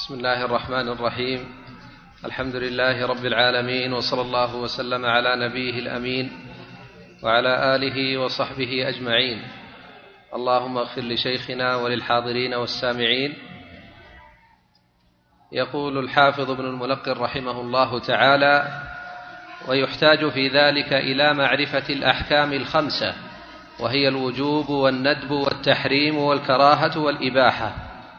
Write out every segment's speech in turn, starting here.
بسم الله الرحمن الرحيم. الحمد لله رب العالمين، وصلى الله وسلم على نبيه الأمين وعلى آله وصحبه أجمعين. اللهم اغفر لشيخنا وللحاضرين والسامعين. يقول الحافظ ابن الملقن رحمه الله تعالى: ويحتاج في ذلك إلى معرفة الأحكام الخمسة، وهي الوجوب والندب والتحريم والكراهة والإباحة،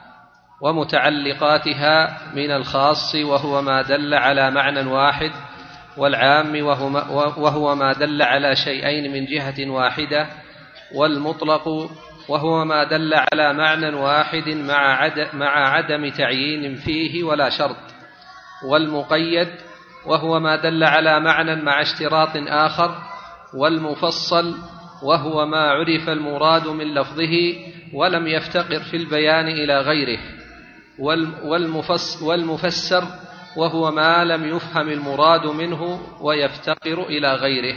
ومتعلقاتها من الخاص وهو ما دل على معنى واحد، والعام وهو ما دل على شيئين من جهة واحدة، والمطلق وهو ما دل على معنى واحد مع عدم تعيين فيه ولا شرط، والمقيد وهو ما دل على معنى مع اشتراط آخر، والمفصل وهو ما عرف المراد من لفظه ولم يفتقر في البيان إلى غيره، والمفسر وهو ما لم يفهم المراد منه ويفتقر إلى غيره.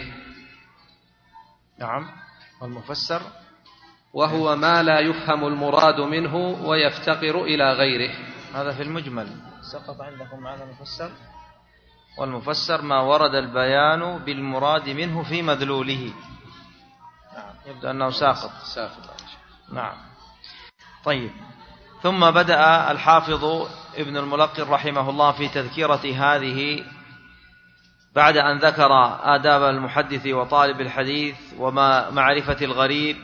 نعم. والمفسر وهو ما لا يفهم المراد منه ويفتقر إلى غيره. هذا في المجمل. سقط عندكم معنى المفسر. والمفسر ما ورد البيان بالمراد منه في مدلوله. نعم. يبدو أنه ساقط. نعم. طيب. ثم بدأ الحافظ ابن الملقن رحمه الله في تذكرة هذه، بعد أن ذكر آداب المحدث وطالب الحديث وما معرفة الغريب،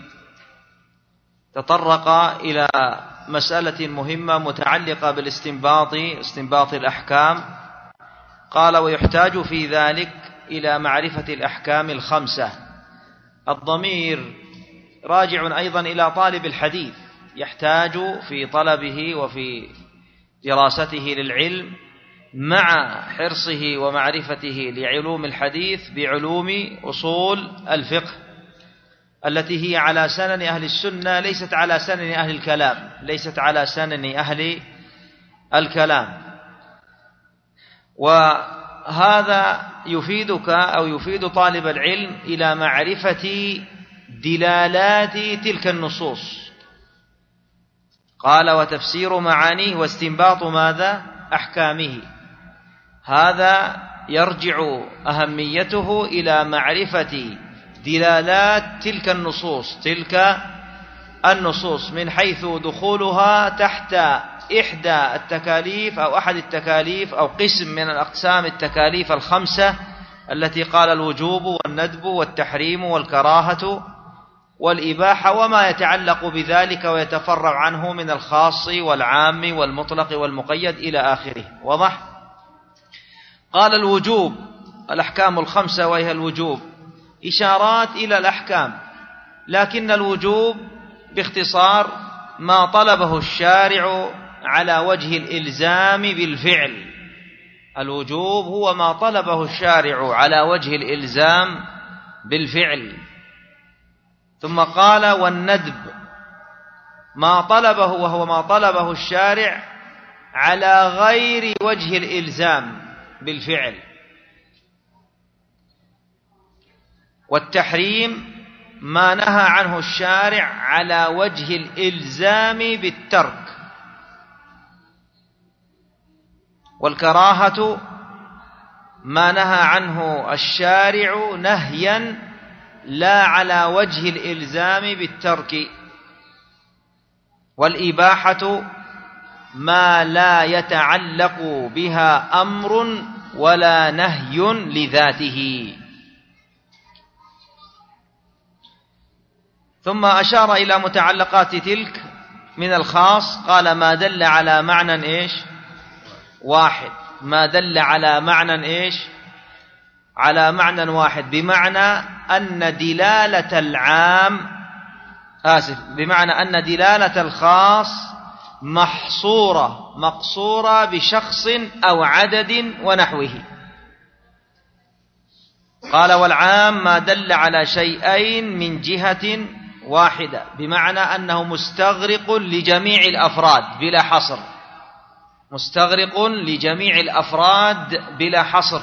تطرق إلى مسألة مهمة متعلقة بالاستنباط الأحكام. قال: ويحتاج في ذلك إلى معرفة الأحكام الخمسة. الضمير راجع أيضا إلى طالب الحديث، يحتاج في طلبه وفي دراسته للعلم مع حرصه ومعرفته لعلوم الحديث بعلوم أصول الفقه التي هي على سنن أهل السنة، ليست على سنن أهل الكلام. وهذا يفيدك أو يفيد طالب العلم إلى معرفة دلالات تلك النصوص. قال: وتفسير معانيه واستنباط ماذا؟ أحكامه. هذا يرجع أهميته إلى معرفة دلالات تلك النصوص من حيث دخولها تحت إحدى التكاليف أو أحد التكاليف أو قسم من الأقسام التكاليف الخمسة التي قال: الوجوب والندب والتحريم والكراهة والإباحة، وما يتعلق بذلك ويتفرع عنه من الخاص والعام والمطلق والمقيد إلى آخره. واضح؟ قال: الوجوب، الأحكام الخمسة وهي الوجوب، إشارات إلى الأحكام، لكن الوجوب باختصار ما طلبه الشارع على وجه الإلزام بالفعل. الوجوب هو ما طلبه الشارع على وجه الإلزام بالفعل. ثم قال: والندب ما طلبه، وهو ما طلبه الشارع على غير وجه الإلزام بالفعل. والتحريم ما نهى عنه الشارع على وجه الإلزام بالترك. والكراهة ما نهى عنه الشارع نهيا لا على وجه الإلزام بالترك. والإباحة ما لا يتعلق بها أمر ولا نهي لذاته. ثم أشار إلى متعلقات تلك من الخاص. قال: ما دل على معنى واحد. ما دل على معنى على معنى واحد، بمعنى أن دلالة بمعنى أن دلالة الخاص مقصورة بشخص أو عدد ونحوه. قال: والعام ما دل على شيئين من جهة واحدة، بمعنى أنه مستغرق لجميع الأفراد بلا حصر. مستغرق لجميع الأفراد بلا حصر.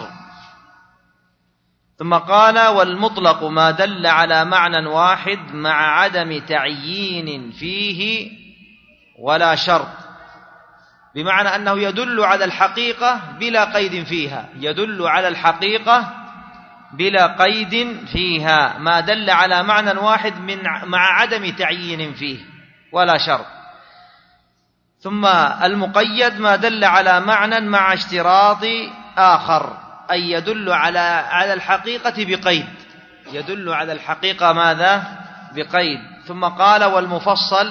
ثم قال: والمطلق ما دل على معنى واحد مع عدم تعيين فيه ولا شرط، بمعنى أنه يدل على الحقيقة بلا قيد فيها، يدل على الحقيقة بلا قيد فيها، ما دل على معنى واحد مع عدم تعيين فيه ولا شرط. ثم المقيد ما دل على معنى مع اشتراط آخر، أي يدل على الحقيقة بقيد، يدل على الحقيقة ماذا؟ بقيد. ثم قال والمفصل،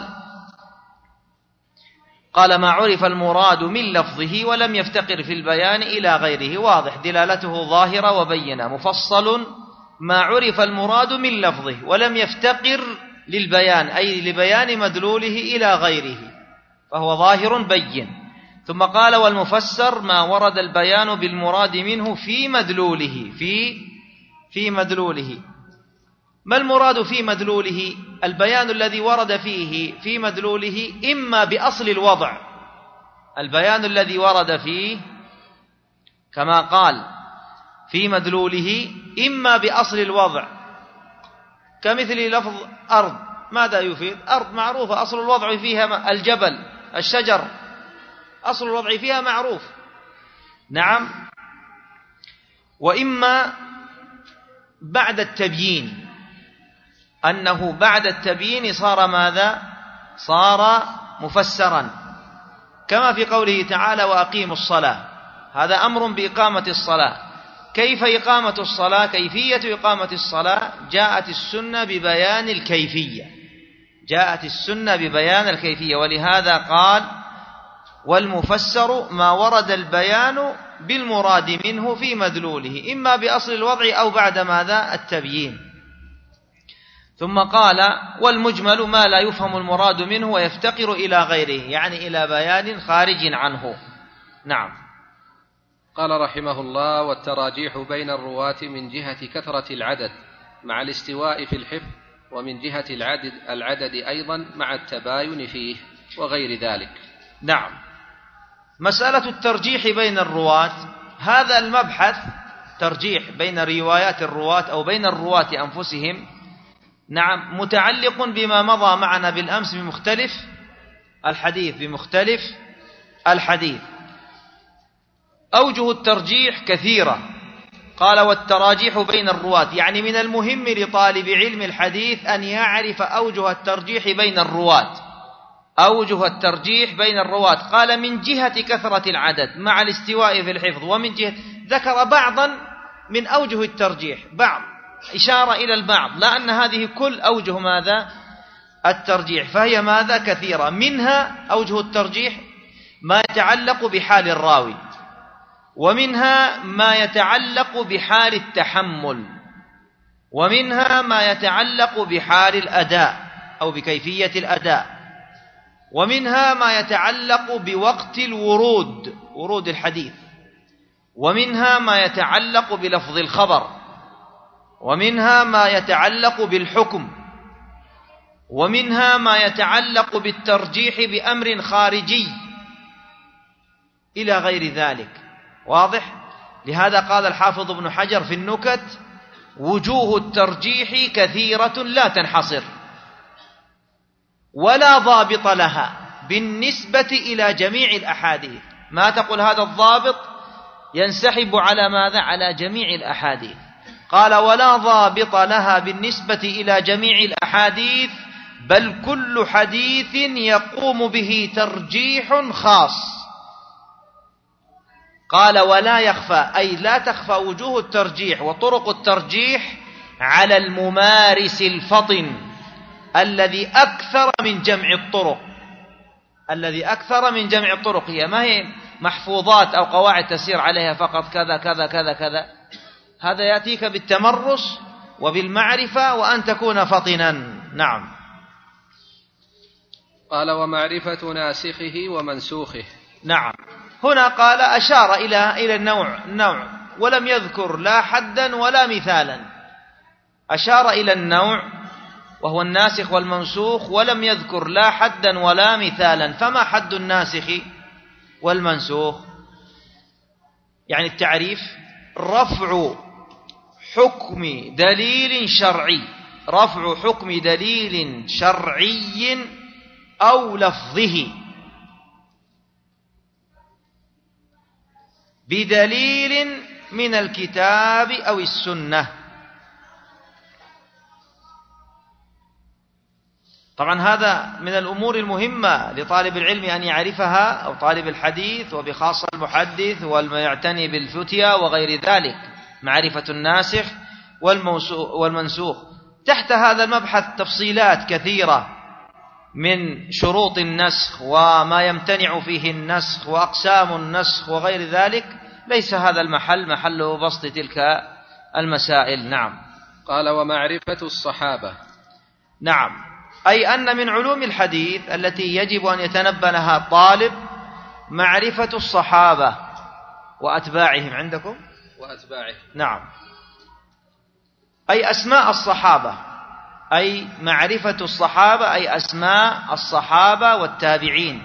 قال ما عرف المراد من لفظه ولم يفتقر في البيان إلى غيره. واضح، دلالته ظاهرة وبينة. مفصل ما عرف المراد من لفظه ولم يفتقر للبيان، أي لبيان مدلوله إلى غيره، فهو ظاهر بين. ثم قال والمفسر ما ورد البيان بالمراد منه في مدلوله. في مدلوله، ما المراد في مدلوله؟ البيان الذي ورد فيه في مدلوله إما بأصل الوضع، البيان الذي ورد فيه كما قال في مدلوله إما بأصل الوضع، كمثل لفظ أرض، ماذا يفيد؟ أرض معروفة، أصل الوضع فيها الجبل، الشجر، أصل الوضع فيها معروف. نعم. وإما بعد التبيين، أنه بعد التبيين صار ماذا؟ صار مفسرا، كما في قوله تعالى وأقيموا الصلاة، هذا أمر بإقامة الصلاة. كيف إقامة الصلاة؟ كيفية إقامة الصلاة جاءت السنة ببيان الكيفية، جاءت السنة ببيان الكيفية. ولهذا قال والمفسر ما ورد البيان بالمراد منه في مدلوله إما بأصل الوضع أو بعد ماذا؟ التبيين. ثم قال والمجمل ما لا يفهم المراد منه ويفتقر إلى غيره، يعني إلى بيان خارج عنه. نعم. قال رحمه الله والتراجيح بين الرواة من جهة كثرة العدد مع الاستواء في الحفظ، ومن جهة العدد أيضا مع التباين فيه وغير ذلك. نعم. مسألة الترجيح بين الرواة، هذا المبحث ترجيح بين روايات الرواة أو بين الرواة أنفسهم، نعم، متعلق بما مضى معنا بالأمس بمختلف الحديث، بمختلف الحديث. أوجه الترجيح كثيرة. قال والتراجيح بين الرواة، يعني من المهم لطالب علم الحديث أن يعرف أوجه الترجيح بين الرواة، أوجه الترجيح بين الرواة. قال من جهة كثرة العدد مع الاستواء في الحفظ، ومن جهة، ذكر بعضا من أوجه الترجيح، بعض إشارة إلى البعض، لا أن هذه كل أوجه ماذا؟ الترجيح، فهي ماذا؟ كثيرة. منها أوجه الترجيح ما يتعلق بحال الراوي، ومنها ما يتعلق بحال التحمل، ومنها ما يتعلق بحال الأداء أو بكيفية الأداء، ومنها ما يتعلق بوقت الورود، ورود الحديث، ومنها ما يتعلق بلفظ الخبر، ومنها ما يتعلق بالحكم، ومنها ما يتعلق بالترجيح بأمر خارجي إلى غير ذلك. واضح؟ لهذا قال الحافظ ابن حجر في النكت وجوه الترجيح كثيرة لا تنحصر ولا ضابط لها بالنسبة إلى جميع الأحاديث. ما تقول هذا الضابط ينسحب على ماذا؟ على جميع الأحاديث. قال ولا ضابط لها بالنسبة إلى جميع الأحاديث، بل كل حديث يقوم به ترجيح خاص. قال ولا يخفى، أي لا تخفى وجوه الترجيح وطرق الترجيح على الممارس الفطن الذي أكثر من جمع الطرق، الذي أكثر من جمع الطرق. هي ما هي محفوظات أو قواعد تسير عليها فقط كذا كذا كذا كذا، هذا يأتيك بالتمرس وبالمعرفة وأن تكون فطنا. نعم. قال ومعرفة ناسخه ومنسوخه. نعم. هنا قال أشار إلى النوع ولم يذكر لا حدا ولا مثالا، أشار إلى النوع وهو الناسخ والمنسوخ ولم يذكر لا حدا ولا مثالا. فما حد الناسخ والمنسوخ؟ يعني التعريف رفع حكم دليل شرعي، رفع حكم دليل شرعي أو لفظه بدليل من الكتاب أو السنة. طبعا هذا من الأمور المهمة لطالب العلم أن يعرفها، أو طالب الحديث، وبخاصة المحدث والمعتني بالفتيا وغير ذلك، معرفة الناسخ والمنسوخ. تحت هذا المبحث تفصيلات كثيرة من شروط النسخ وما يمتنع فيه النسخ وأقسام النسخ وغير ذلك، ليس هذا المحل محل بسط تلك المسائل. نعم. قال: ومعرفة الصحابة. نعم، أي أن من علوم الحديث التي يجب أن يتنبه لها الطالب معرفة الصحابة وأتباعهم. عندكم؟ وأتباعهم. نعم، أي أسماء الصحابة، أي معرفة الصحابة، أي أسماء الصحابة والتابعين.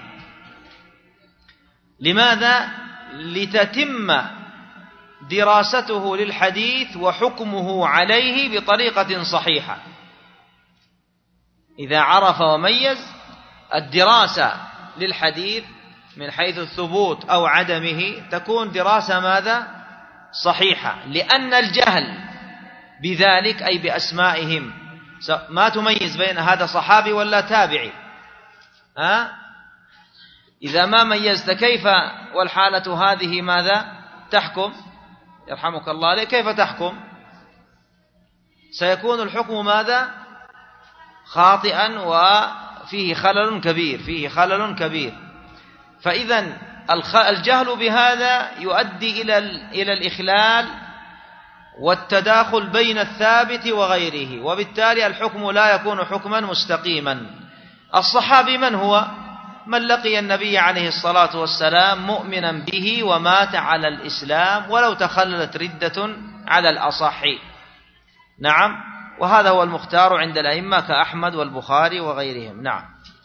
لماذا؟ لتتم دراسته للحديث وحكمه عليه بطريقة صحيحة. إذا عرف وميز، الدراسة للحديث من حيث الثبوت أو عدمه تكون دراسة ماذا؟ صحيحة، لأن الجهل بذلك أي بأسمائهم ما تميز بين هذا صحابي ولا تابعي. إذا ما ميزت كيف والحالة هذه ماذا تحكم؟ يرحمك الله، كيف تحكم؟ سيكون الحكم ماذا؟ خاطئا وفيه خلل كبير. فإذا الجهل بهذا يؤدي إلى الإخلال والتداخل بين الثابت وغيره، وبالتالي الحكم لا يكون حكما مستقيما. الصحابي من هو؟ من لقي النبي عليه الصلاة والسلام مؤمنا به ومات على الإسلام ولو تخللت ردة على الأصح. نعم، وهذا هو المختار عند الأئمة كأحمد والبخاري وغيرهم. نعم.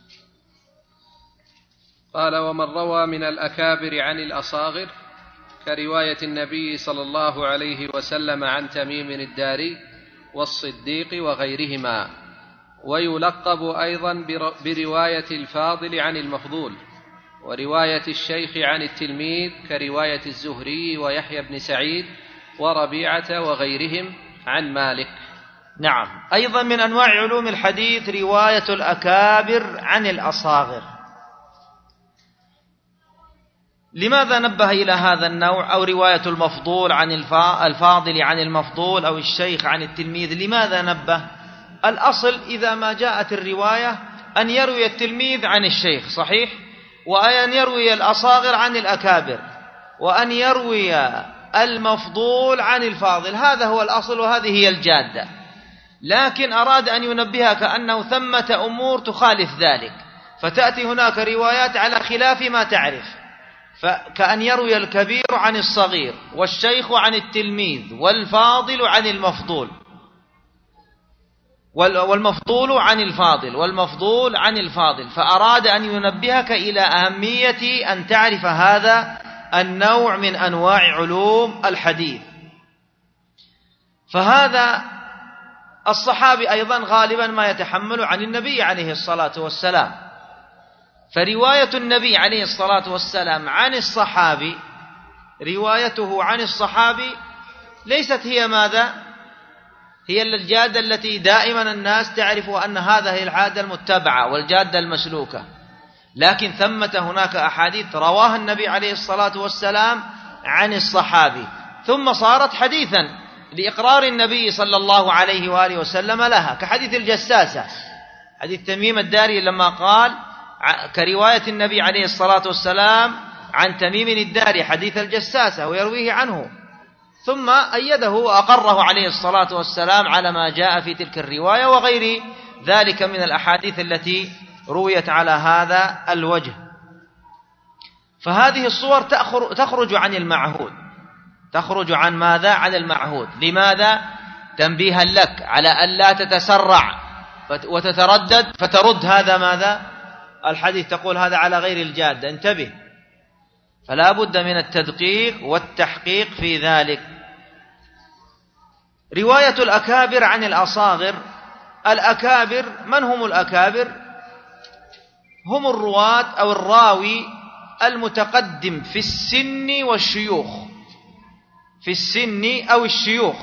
قال: ومن روى من الأكابر عن الأصاغر كرواية النبي صلى الله عليه وسلم عن تميم الداري والصديق وغيرهما. ويلقب أيضا برواية الفاضل عن المفضول، ورواية الشيخ عن التلميذ كرواية الزهري ويحيى بن سعيد وربيعة وغيرهم عن مالك. نعم، أيضا من أنواع علوم الحديث رواية الأكابر عن الأصاغر. لماذا نبه إلى هذا النوع؟ أو رواية المفضول عن الفاضل عن المفضول، أو الشيخ عن التلميذ. لماذا نبه؟ الأصل إذا ما جاءت الرواية أن يروي التلميذ عن الشيخ، صحيح، وأن يروي الأصاغر عن الأكابر، وأن يروي المفضول عن الفاضل. هذا هو الأصل وهذه هي الجادة. لكن أراد أن ينبهك أنه ثمة أمور تخالف ذلك، فتأتي هناك روايات على خلاف ما تعرف، فكأن يروي الكبير عن الصغير، والشيخ عن التلميذ، والفاضل عن المفضول، والمفضول عن الفاضل، والمفضول عن الفاضل. فأراد أن ينبهك إلى أهمية أن تعرف هذا النوع من أنواع علوم الحديث. فهذا الصحابي أيضا غالبا ما يتحمل عن النبي عليه الصلاة والسلام، فرواية النبي عليه الصلاة والسلام عن الصحابي، روايته عن الصحابي ليست هي ماذا؟ هي الجادة التي دائما الناس تعرف أن هذا هي العادة المتبعة والجادة المسلوكة، لكن ثمة هناك أحاديث رواها النبي عليه الصلاة والسلام عن الصحابي ثم صارت حديثا لإقرار النبي صلى الله عليه وآله وسلم لها، كحديث الجساسة، حديث تميم الداري لما قال كرواية النبي عليه الصلاة والسلام عن تميم الداري حديث الجساسة ويرويه عنه، ثم أيده وأقره عليه الصلاة والسلام على ما جاء في تلك الرواية وغير ذلك من الأحاديث التي رويت على هذا الوجه. فهذه الصور تخرج عن المعهود، تخرج عن ماذا؟ عن المعهود. لماذا؟ تنبيها لك على أن لا تتسرع وتتردد فترد هذا ماذا؟ الحديث، تقول هذا على غير الجادة، انتبه. فلا بد من التدقيق والتحقيق في ذلك. رواية الأكابر عن الأصاغر. الأكابر من هم الأكابر؟ هم الرواة أو الراوي المتقدم في السن والشيوخ، في السن أو الشيوخ،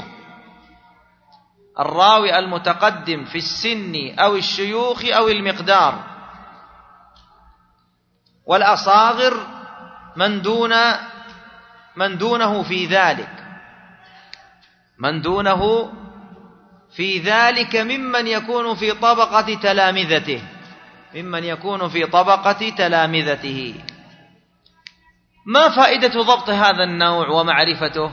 الراوي المتقدم في السن أو الشيوخ أو المقدار. والأصاغر من دونه في ذلك، من دونه في ذلك ممن يكون في طبقة تلامذته، ممن يكون في طبقة تلامذته. ما فائدة ضبط هذا النوع ومعرفته؟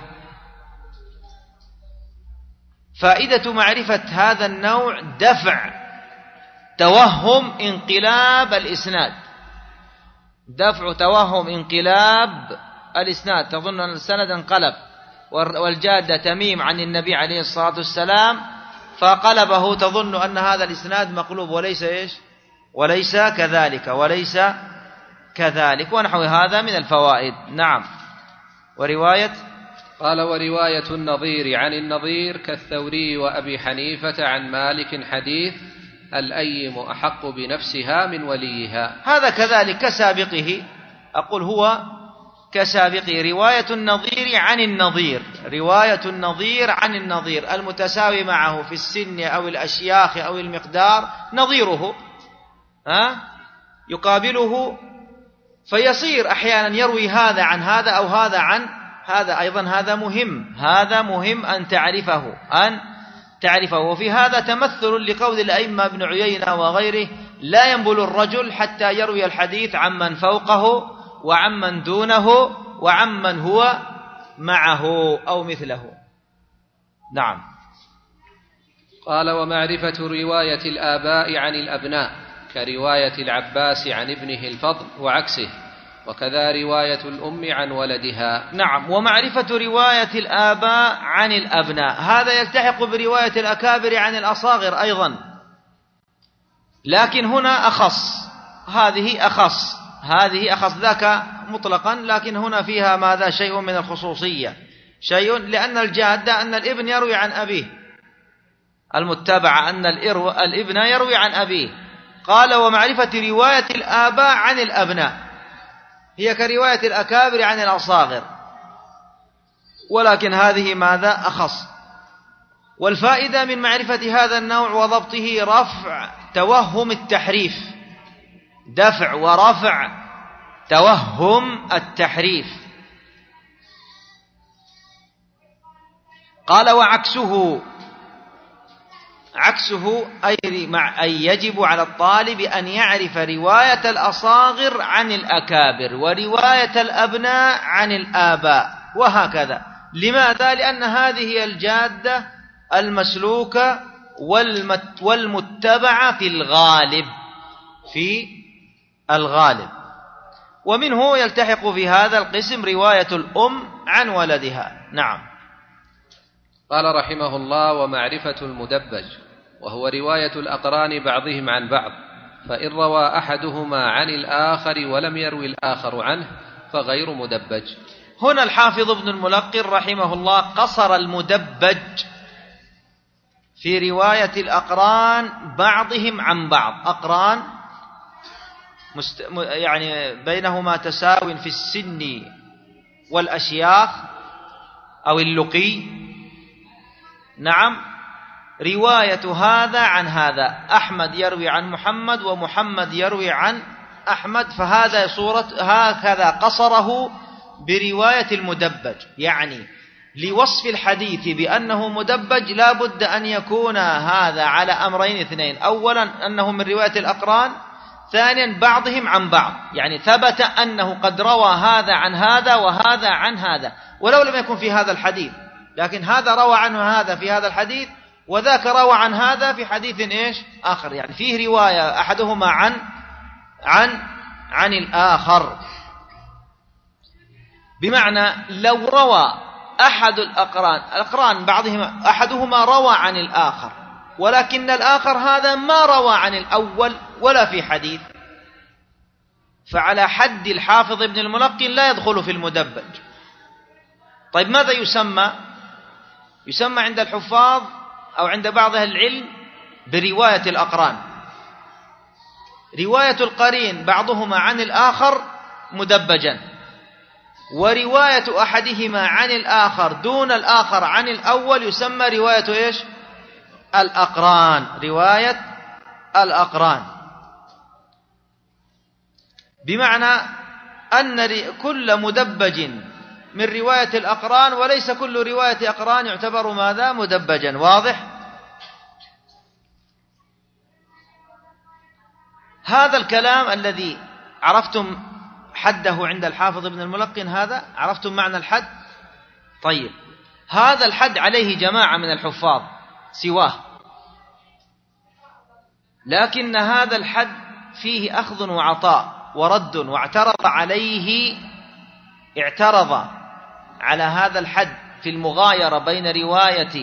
فائدة معرفة هذا النوع دفع توهم انقلاب الإسناد، دفع توهم انقلاب الإسناد، تظن أن السند انقلب والجادة تميم عن النبي عليه الصلاة والسلام فقلبه، تظن أن هذا الإسناد مقلوب، وليس إيش؟ وليس كذلك، وليس كذلك، ونحو هذا من الفوائد. نعم. ورواية قال ورواية النظير عن النظير كالثوري وأبي حنيفة عن مالك حديث الأيم أحق بنفسها من وليها، هذا كذلك كسابقه، أقول هو كسابقه. رواية النظير عن النظير، رواية النظير عن النظير المتساوي معه في السن أو الأشياخ أو المقدار، نظيره يقابله، فيصير أحيانا يروي هذا عن هذا أو هذا عن هذا. أيضا هذا مهم، هذا مهم أن تعرفه، أن تعرفه. وفي هذا تمثل لقول الأئمة ابن عيينة وغيره: لا ينبل الرجل حتى يروي الحديث عمن فوقه وعمن دونه وعمن هو معه أو مثله. نعم. قال ومعرفة رواية الآباء عن الأبناء كرواية العباس عن ابنه الفضل وعكسه، وكذا رواية الأم عن ولدها. نعم. ومعرفة رواية الآباء عن الأبناء هذا يلتحق برواية الأكابر عن الأصاغر أيضا، لكن هنا أخص، هذه أخص، هذه أخص، ذاك مطلقا، لكن هنا فيها ماذا؟ شيء من الخصوصية، شيء، لأن الجادة أن الابن يروي عن أبيه، المتبع أن الابن يروي عن أبيه. قال ومعرفة رواية الآباء عن الأبناء هي كرواية الأكابر عن الأصاغر، ولكن هذه ماذا؟ أخص. والفائدة من معرفة هذا النوع وضبطه رفع توهم التحريف، دفع ورفع توهم التحريف. قال وعكسه، عكسه أي يجب على الطالب أن يعرف رواية الأصاغر عن الأكابر ورواية الأبناء عن الآباء، وهكذا. لماذا؟ لأن هذه الجادة المسلوكة والمتبعة في الغالب، في الغالب. ومنه يلتحق في هذا القسم رواية الأم عن ولدها. نعم. قال رحمه الله ومعرفة المدبج وهو رواية الأقران بعضهم عن بعض، فإن روى أحدهما عن الآخر ولم يروي الآخر عنه فغير مدبج. هنا الحافظ ابن الملقن رحمه الله قصر المدبج في رواية الأقران بعضهم عن بعض، أقران يعني بينهما تساو في السن والأشياخ أو اللقي. نعم. رواية هذا عن هذا، أحمد يروي عن محمد ومحمد يروي عن أحمد، فهذا صورة، هكذا قصره برواية المدبج. يعني لوصف الحديث بأنه مدبج لا بد أن يكون هذا على أمرين اثنين: أولا أنه من رواية الأقران، ثانيا بعضهم عن بعض، يعني ثبت أنه قد روى هذا عن هذا وهذا عن هذا، ولو لم يكن في هذا الحديث، لكن هذا روى عنه هذا في هذا الحديث وذاك روى عن هذا في حديث إيش آخر، يعني فيه رواية أحدهما عن الآخر. بمعنى لو روى أحد الأقران بعضهما أحدهما روى عن الآخر، ولكن الآخر هذا ما روى عن الأول ولا في حديث، فعلى حد الحافظ ابن الملقن لا يدخل في المدبج. طيب ماذا يسمى؟ يسمى عند الحفاظ أو عند بعض أهل العلم برواية الأقران. رواية القرين بعضهما عن الآخر مدبجا، ورواية أحدهما عن الآخر دون الآخر عن الأول يسمى رواية إيش؟ الأقران، رواية الأقران، بمعنى أن كل مدبج من رواية الأقران، وليس كل رواية أقران يعتبر ماذا؟ مدبجا. واضح؟ هذا الكلام الذي عرفتم حده عند الحافظ ابن الملقن، هذا عرفتم معنى الحد؟ طيب، هذا الحد عليه جماعة من الحفاظ سواه، لكن هذا الحد فيه أخذ وعطاء ورد، واعترض على هذا الحد في المغايرة بين رواية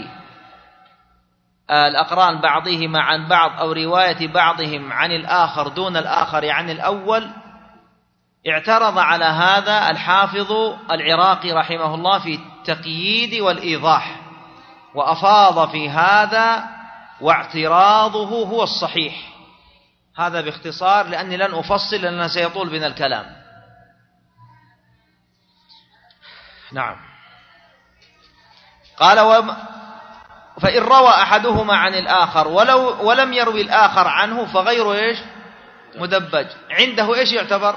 الأقران بعضهما عن بعض أو رواية بعضهم عن الآخر دون الآخر عن الأول. اعترض على هذا الحافظ العراقي رحمه الله في التقييد والإيضاح، وأفاض في هذا، واعتراضه هو الصحيح. هذا باختصار، لأني لن أفصل لأنه سيطول بنا الكلام. نعم. قال فإن روى أحدهما عن الآخر ولم يروي الآخر عنه فغيره إيش؟ مدبج. عنده إيش يعتبر؟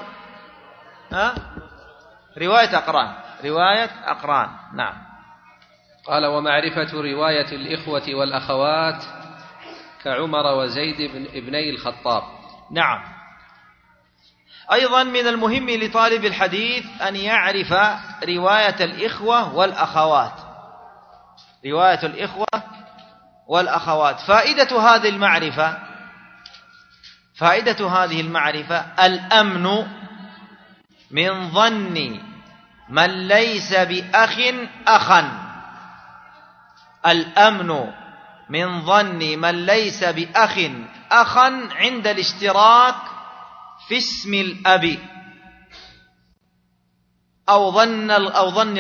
رواية أقران. نعم. قال ومعرفة رواية الإخوة والأخوات كعمر وزيد ابني الخطاب. نعم. أيضا من المهم لطالب الحديث أن يعرف رواية الإخوة والأخوات. فائدة هذه المعرفة الأمن من ظن من ليس بأخ أخا. الأمن من ظن من ليس بأخ أخا عند الاشتراك في اسم الأب أو ظن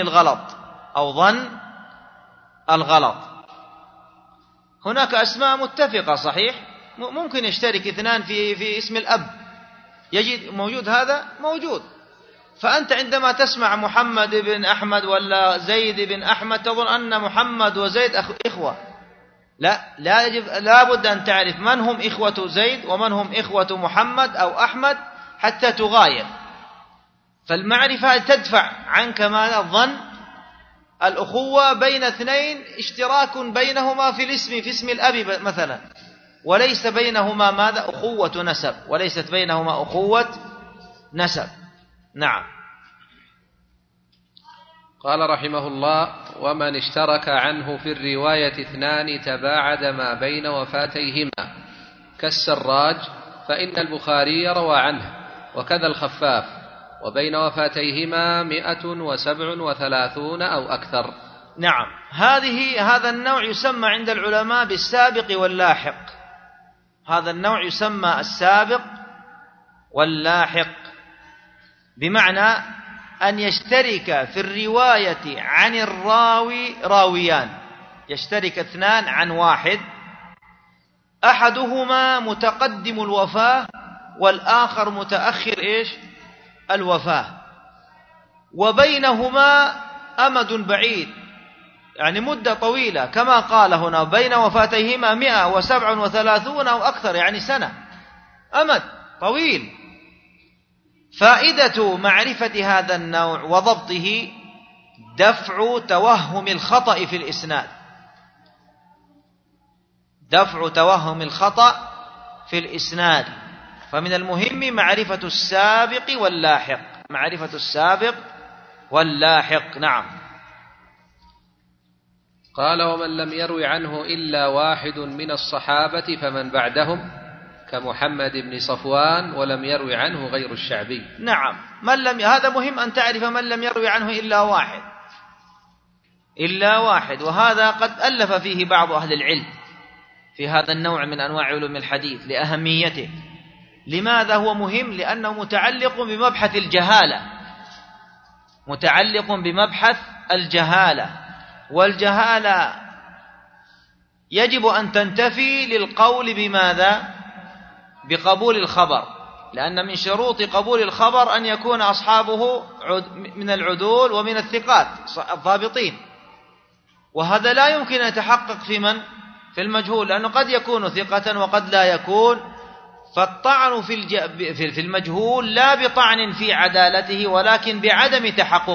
الغلط. هناك أسماء متفقة صحيح، ممكن يشترك اثنان في اسم الأب، يجد موجود، هذا موجود. فأنت عندما تسمع محمد بن أحمد ولا زيد بن أحمد تظن أن محمد وزيد إخوة. لا بد أن تعرف من هم إخوة زيد ومن هم إخوة محمد أو أحمد حتى تغاير. فالمعرفة تدفع عنك ما ظن الأخوة بين اثنين اشتراك بينهما في الاسم، في اسم الأب مثلا، وليس بينهما ماذا؟ أخوة نسب، وليست بينهما أخوة نسب. نعم. قال رحمه الله ومن اشترك عنه في الرواية اثنان تباعد ما بين وفاتيهما كالسراج فإن البخاري روى عنه، وكذا الخفاف، وبين وفاتيهما 137 أو أكثر. نعم. هذا النوع يسمى عند العلماء بالسابق واللاحق. هذا النوع يسمى السابق واللاحق، بمعنى أن يشترك في الرواية عن الراوي راويان، يشترك اثنان عن واحد، أحدهما متقدم الوفاة والآخر متأخر الوفاة، وبينهما أمد بعيد، يعني مدة طويلة، كما قال هنا بين وفاتيهما 137 أو أكثر، يعني سنة، أمد طويل. فائدة معرفة هذا النوع وضبطه دفع توهم الخطأ في الإسناد، دفع توهم الخطأ في الإسناد. فمن المهم معرفة السابق واللاحق. نعم. قال ومن لم يروي عنه إلا واحد من الصحابة فمن بعدهم كمحمد بن صفوان، ولم يروي عنه غير الشعبي. نعم. هذا مهم أن تعرف من لم يروي عنه إلا واحد، وهذا قد ألف فيه بعض أهل العلم في هذا النوع من أنواع علوم الحديث لأهميته. لماذا هو مهم؟ لأنه متعلق بمبحث الجهالة، والجهالة يجب أن تنتفي للقول بماذا؟ بقبول الخبر. لأن من شروط قبول الخبر أن يكون أصحابه من العدول ومن الثقات الضابطين، وهذا لا يمكن أن يتحقق في المجهول، لأنه قد يكون ثقة وقد لا يكون. فالطعن في المجهول لا بطعن في عدالته، ولكن بعدم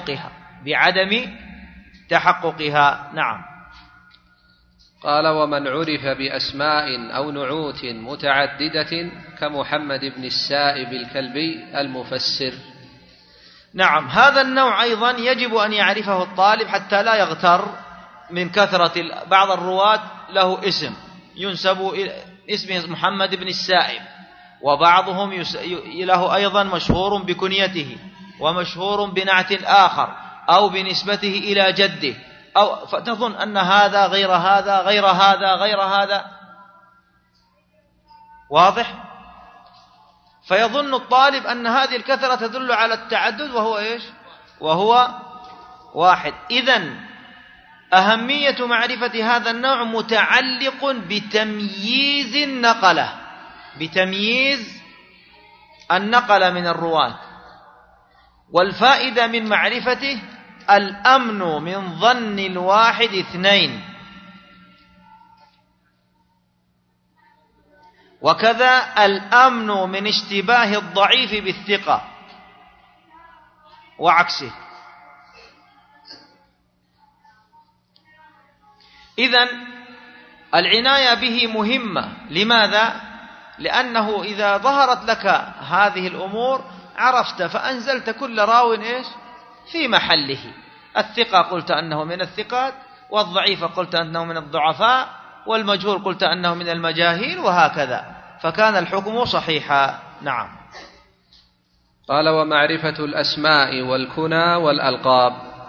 تحققها. نعم. قال: ومن عرف بأسماء أو نعوت متعددة كمحمد بن السائب الكلبي المفسر. نعم، هذا النوع أيضا يجب أن يعرفه الطالب حتى لا يغتر من كثرة بعض الرواة له اسم ينسب اسمه محمد بن السائب، وبعضهم له أيضا مشهور بكنيته ومشهور بنعت آخر أو بنسبته إلى جده، أو فتظن أن هذا غير هذا غير هذا غير هذا، واضح؟ فيظن الطالب أن هذه الكثرة تدل على التعدد، وهو إيش؟ وهو واحد. إذن أهمية معرفة هذا النوع متعلق بتمييز النقل من الرواة، والفائدة من معرفته الأمن من ظن الواحد اثنين، وكذا الأمن من اشتباه الضعيف بالثقة وعكسه. إذن العناية به مهمة. لماذا؟ لأنه إذا ظهرت لك هذه الأمور عرفت، فأنزلت كل راو إيش؟ في محله. الثقة قلت أنه من الثقات، والضعيف قلت أنه من الضعفاء، والمجهول قلت أنه من المجاهيل، وهكذا، فكان الحكم صحيحا. نعم. قال: ومعرفة الأسماء والكنى والألقاب.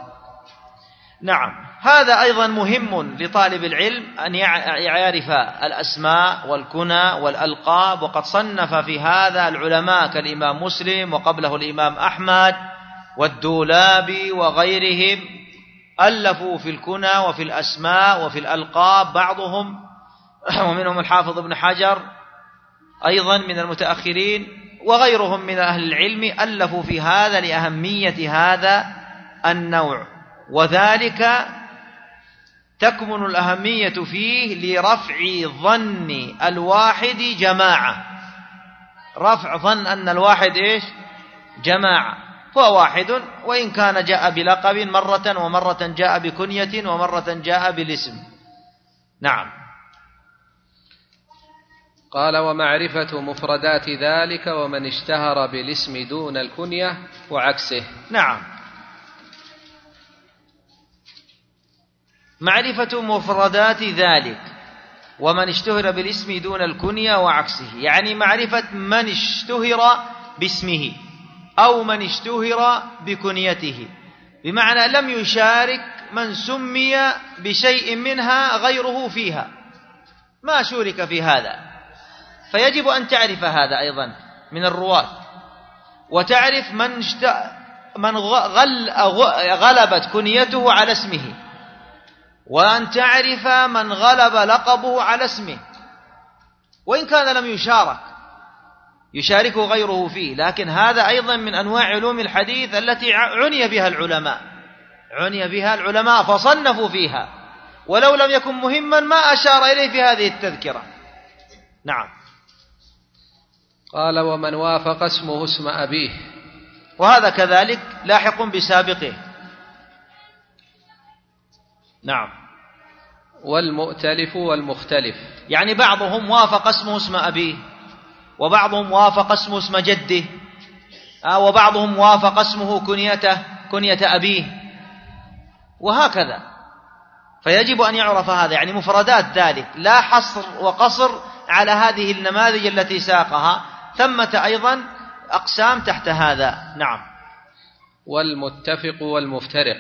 نعم، هذا أيضا مهم لطالب العلم أن يعرف الأسماء والكنى والألقاب، وقد صنف في هذا العلماء كالإمام مسلم وقبله الإمام أحمد والدولابي وغيرهم، ألفوا في الكنى وفي الأسماء وفي الألقاب بعضهم، ومنهم الحافظ ابن حجر أيضا من المتأخرين، وغيرهم من أهل العلم ألفوا في هذا لأهمية هذا النوع، وذلك تكمن الأهمية فيه لرفع ظن الواحد جماعة، رفع ظن أن الواحد إيش؟ جماعة، هو واحد، وإن كان جاء بلقب مرة، ومرة جاء بكنية، ومرة جاء بالاسم. نعم. قال: ومعرفة مفردات ذلك ومن اشتهر بالاسم دون الكنية وعكسه. نعم، معرفة مفردات ذلك ومن اشتهر بالاسم دون الكنية وعكسه، يعني معرفة من اشتهر باسمه أو من اشتهر بكنيته، بمعنى لم يشارك من سمي بشيء منها غيره فيها، ما شارك في هذا، فيجب أن تعرف هذا أيضا من الرواة، وتعرف من غلبت كنيته على اسمه، وأن تعرف من غلب لقبه على اسمه، وإن كان لم يشاركه غيره فيه، لكن هذا أيضا من أنواع علوم الحديث التي عني بها العلماء فصنفوا فيها، ولو لم يكن مهما ما أشار إليه في هذه التذكرة. نعم. قال: ومن وافق اسمه اسم أبيه. وهذا كذلك لاحق بسابقه. نعم. والمؤتلف والمختلف، يعني بعضهم وافق اسمه اسم أبيه، وبعضهم وافق اسمه اسم جده، وبعضهم وافق اسمه كنية أبيه، وهكذا، فيجب أن يعرف هذا، يعني مفردات ذلك، لا حصر وقصر على هذه النماذج التي ساقها، ثمة أيضا أقسام تحت هذا. نعم. والمتفق والمفترق.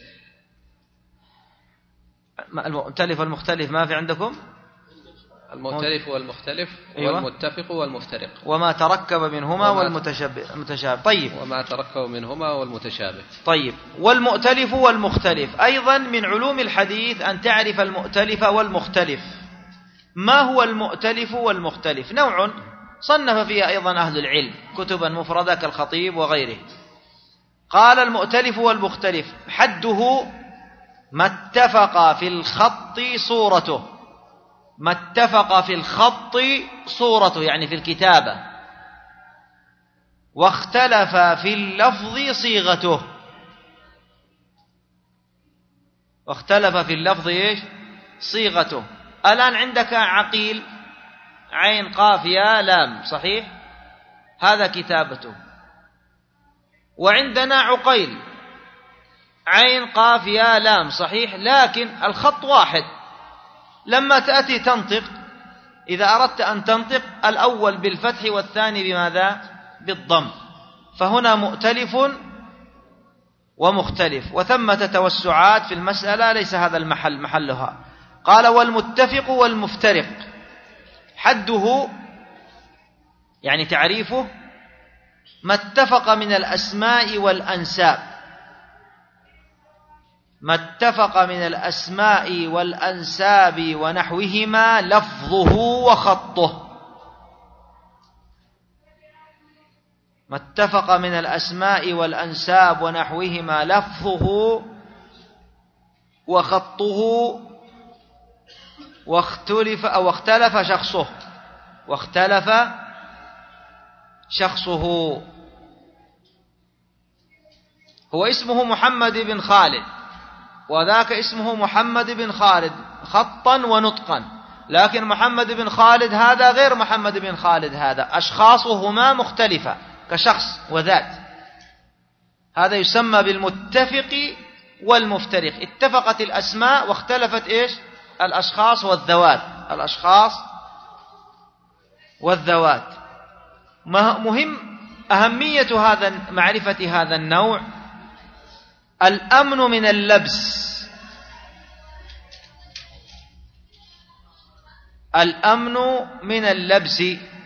المؤتلف والمختلف ما في عندكم؟ المؤتلف والمختلف. أيوة. والمتفق والمفترق. وما تركب منهما والمتشابه. طيب. وما تركب منهما والمتشابه. طيب. والمؤتلف والمختلف أيضا من علوم الحديث أن تعرف المؤتلف والمختلف. ما هو المؤتلف والمختلف؟ نوع صنف فيها أيضا أهل العلم كتبا مفردة كالخطيب وغيره. قال المؤتلف والمختلف حده ما اتفق في الخط صورته، ما اتفق في الخط صورته يعني في الكتابة، واختلف في اللفظ صيغته. واختلف في اللفظ إيش؟ صيغته. الآن عندك عقيل عين قاف يا لام، صحيح؟ هذا كتابته. وعندنا عقيل عين قاف يا لام، صحيح؟ لكن الخط واحد. لما تأتي تنطق، إذا أردت أن تنطق الأول بالفتح والثاني بماذا؟ بالضم. فهنا مؤتلف ومختلف، وثمة توسعات في المسألة ليس هذا المحل محلها. قال والمتفق والمفترق حده يعني تعريفه ما اتفق من الأسماء والأنساب، ما اتفق من الأسماء والأنساب ونحوهما لفظه وخطه. ما اتفق من الأسماء والأنساب ونحوهما لفظه وخطه واختلف شخصه، واختلف شخصه. هو اسمه محمد بن خالد وذاك اسمه محمد بن خالد خطا ونطقا، لكن محمد بن خالد هذا غير محمد بن خالد هذا، أشخاصهما مختلفة كشخص وذات. هذا يسمى بالمتفق والمفترق. اتفقت الأسماء واختلفت إيش؟ الأشخاص والذوات. الأشخاص والذوات. مهم أهمية معرفة هذا النوع الأمن من اللبس. الأمن من اللبس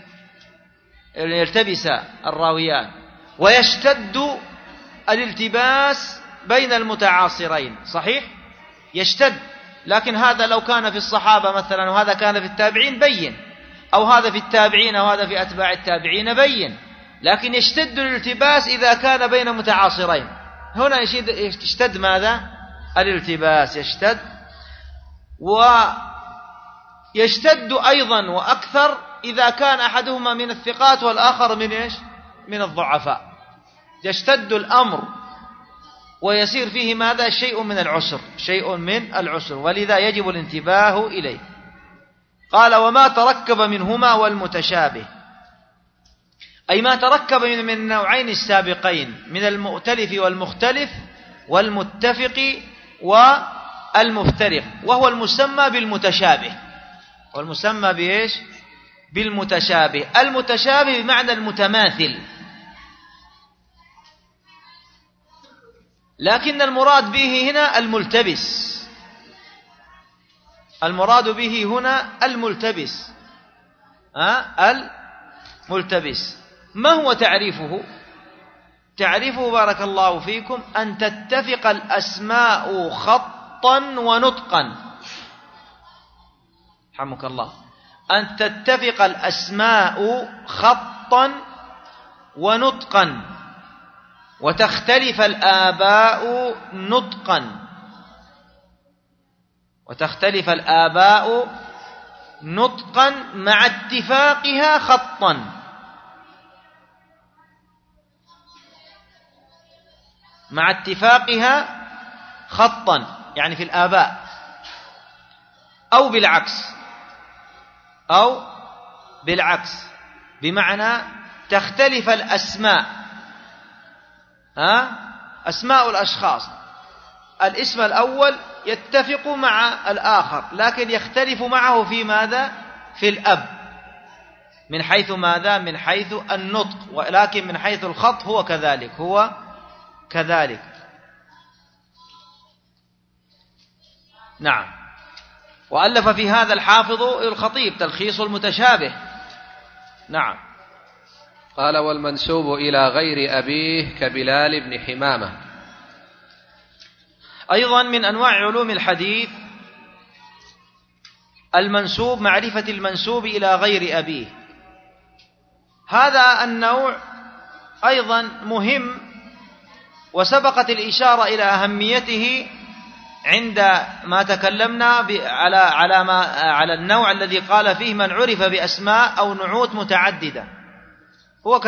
يلتبس الراويان، ويشتد الالتباس بين المتعاصرين، صحيح؟ يشتد، لكن هذا لو كان في الصحابة مثلا وهذا كان في التابعين بين، أو هذا في التابعين وهذا في أتباع التابعين بين، لكن يشتد الالتباس إذا كان بين متعاصرين. هنا يشتد ماذا؟ الالتباس يشتد، ويشتد أيضا وأكثر إذا كان أحدهما من الثقات والآخر من إيش؟ من الضعفاء. يشتد الأمر ويصير فيه ماذا؟ شيء من العسر، شيء من العسر، ولذا يجب الانتباه إليه. قال وما تركب منهما والمتشابه، أي ما تركب من النوعين السابقين من المؤتلف والمختلف والمتفق والمفترق، وهو المسمى بالمتشابه. والمسمى بإيش؟ بالمتشابه. المتشابه بمعنى المتماثل، لكن المراد به هنا الملتبس. المراد به هنا الملتبس. الملتبس. ما هو تعريفه؟ تعريفه بارك الله فيكم أن تتفق الأسماء خطا ونطقا. رحمك الله. أن تتفق الأسماء خطا ونطقا، وتختلف الآباء نطقا، وتختلف الآباء نطقا مع اتفاقها خطا. مع اتفاقها خطا يعني في الآباء، أو بالعكس، أو بالعكس، بمعنى تختلف الأسماء. أسماء الأشخاص، الاسم الأول يتفق مع الآخر لكن يختلف معه في ماذا؟ في الأب، من حيث ماذا؟ من حيث النطق، ولكن من حيث الخط هو كذلك، هو كذلك. نعم. وألف في هذا الحافظ الخطيب تلخيص المتشابه. نعم. قال والمنسوب إلى غير أبيه كبلال بن حمامة. أيضا من أنواع علوم الحديث المنسوب، معرفة المنسوب إلى غير أبيه. هذا النوع أيضا مهم، وسبقت الإشارة إلى أهميته عندما تكلمنا على النوع الذي قال فيه من عرف بأسماء أو نعوت متعددة. هو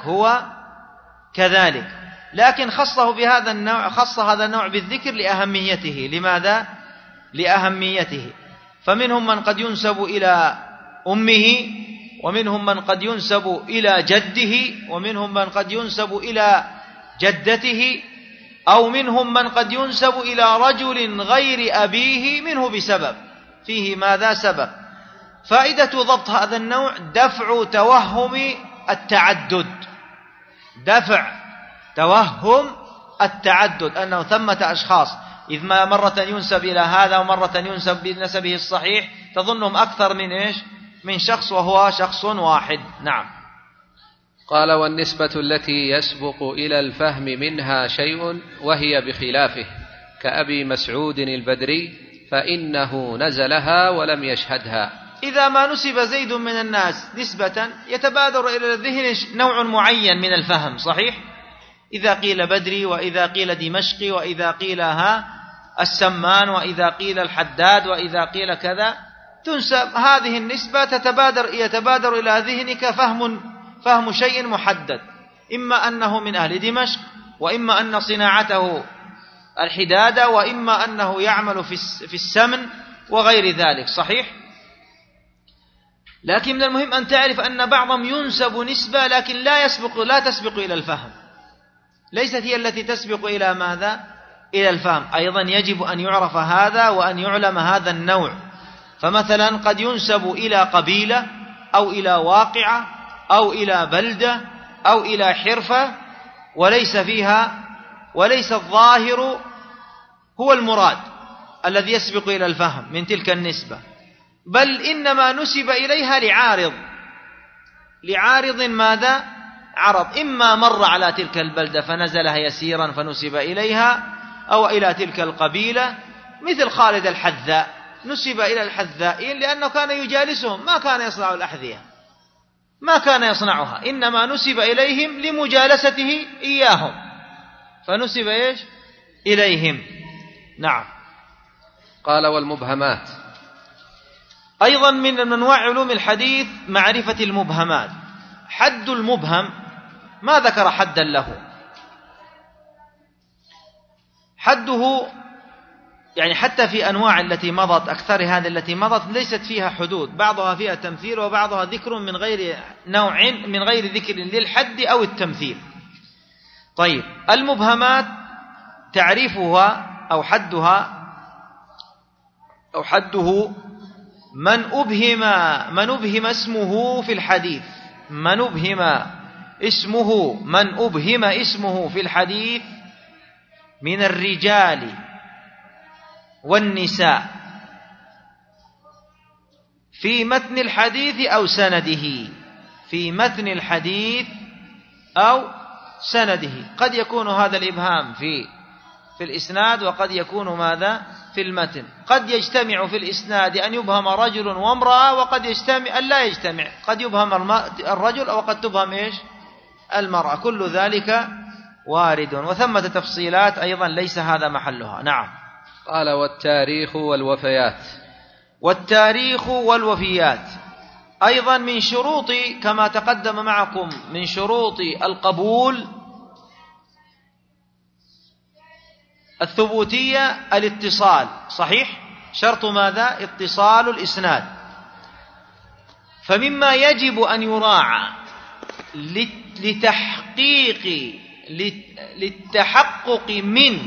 كذلك، لكن خصه بهذا النوع، خص هذا النوع بالذكر لأهميته. لماذا؟ لأهميته. فمنهم من قد ينسب إلى أمه، ومنهم من قد ينسب إلى جده، ومنهم من قد ينسب إلى جدته، أو منهم من قد ينسب إلى رجل غير أبيه منه بسبب فيه ماذا سبب. فائدة ضبط هذا النوع دفع توهم التعدد، أنه ثمة أشخاص، إذ ما مرة ينسب إلى هذا ومرة ينسب بنسبه الصحيح، تظنهم أكثر من إيش؟ من شخص، وهو شخص واحد. نعم. قال: والنسبة التي يسبق إلى الفهم منها شيء وهي بخلافه، كأبي مسعود البدري، فإنه نزلها ولم يشهدها. إذا ما نسب زيد من الناس نسبة يتبادر إلى الذهن نوع معين من الفهم، صحيح؟ إذا قيل بدري، وإذا قيل دمشقي، وإذا قيل السمان، وإذا قيل الحداد، وإذا قيل كذا، تنسب هذه النسبة، يتبادر إلى ذهنك فهم شيء محدد، إما أنه من أهل دمشق، وإما أن صناعته الحدادة، وإما أنه يعمل في السمن وغير ذلك، صحيح؟ لكن من المهم أن تعرف أن بعضهم ينسب نسبة لكن لا تسبق إلى الفهم، ليست هي التي تسبق إلى ماذا؟ إلى الفهم. أيضا يجب أن يعرف هذا وأن يعلم هذا النوع. فمثلا قد ينسب إلى قبيلة، أو إلى واقعة، أو إلى بلدة، أو إلى حرفة، وليس الظاهر هو المراد الذي يسبق إلى الفهم من تلك النسبة، بل إنما نسب إليها لعارض ماذا؟ عرض، إما مر على تلك البلدة فنزلها يسيرا فنسب إليها، أو إلى تلك القبيلة، مثل خالد الحذاء نسب إلى الحذائين لأنه كان يجالسهم، ما كان يصنع الأحذية، ما كان يصنعها، إنما نسب إليهم لمجالسته إياهم، فنسب إيش؟ إليهم. نعم. قال: والمبهمات. أيضا من أنواع علوم الحديث معرفة المبهمات. حد المبهم ما ذكر حدا له، حده يعني حتى في أنواع التي مضت، أكثر هذه التي مضت ليست فيها حدود، بعضها فيها تمثيل وبعضها ذكر من غير نوع، من غير ذكر للحد أو التمثيل. طيب، المبهمات تعريفها أو حده من أبهم اسمه في الحديث، من أبهم اسمه في الحديث من الرجال والنساء في متن الحديث أو سنده، في متن الحديث أو سنده. قد يكون هذا الإبهام في الإسناد، وقد يكون ماذا؟ في المتن. قد يجتمع في الإسناد أن يبهم رجل وامرأة، وقد يجتمع أن لا يجتمع، قد يبهم الرجل وقد تبهم إيش؟ المرأة. كل ذلك وارد، وثمة تفصيلات أيضا ليس هذا محلها. نعم. قال: والتاريخ والوفيات. والتاريخ والوفيات أيضا من شروط، كما تقدم معكم، من شروط القبول الثبوتية الاتصال، صحيح؟ شرط ماذا؟ اتصال الإسناد. فمما يجب أن يراعى للتحقق من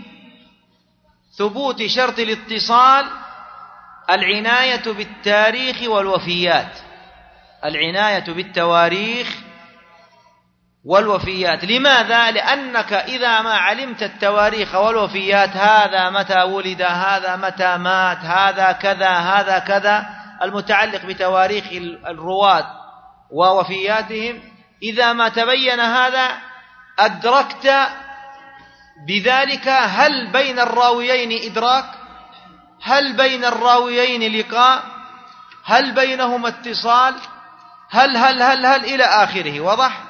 ثبوت شرط الاتصال العناية بالتاريخ والوفيات، العناية بالتواريخ والوفيات. لماذا؟ لأنك إذا ما علمت التواريخ والوفيات، هذا متى ولد، هذا متى مات، هذا كذا، هذا كذا، المتعلق بتواريخ الرواة ووفياتهم، إذا ما تبين هذا أدركت بذلك هل بين الراويين إدراك، هل بين الراويين لقاء، هل بينهما اتصال، هل إلى آخره. واضح؟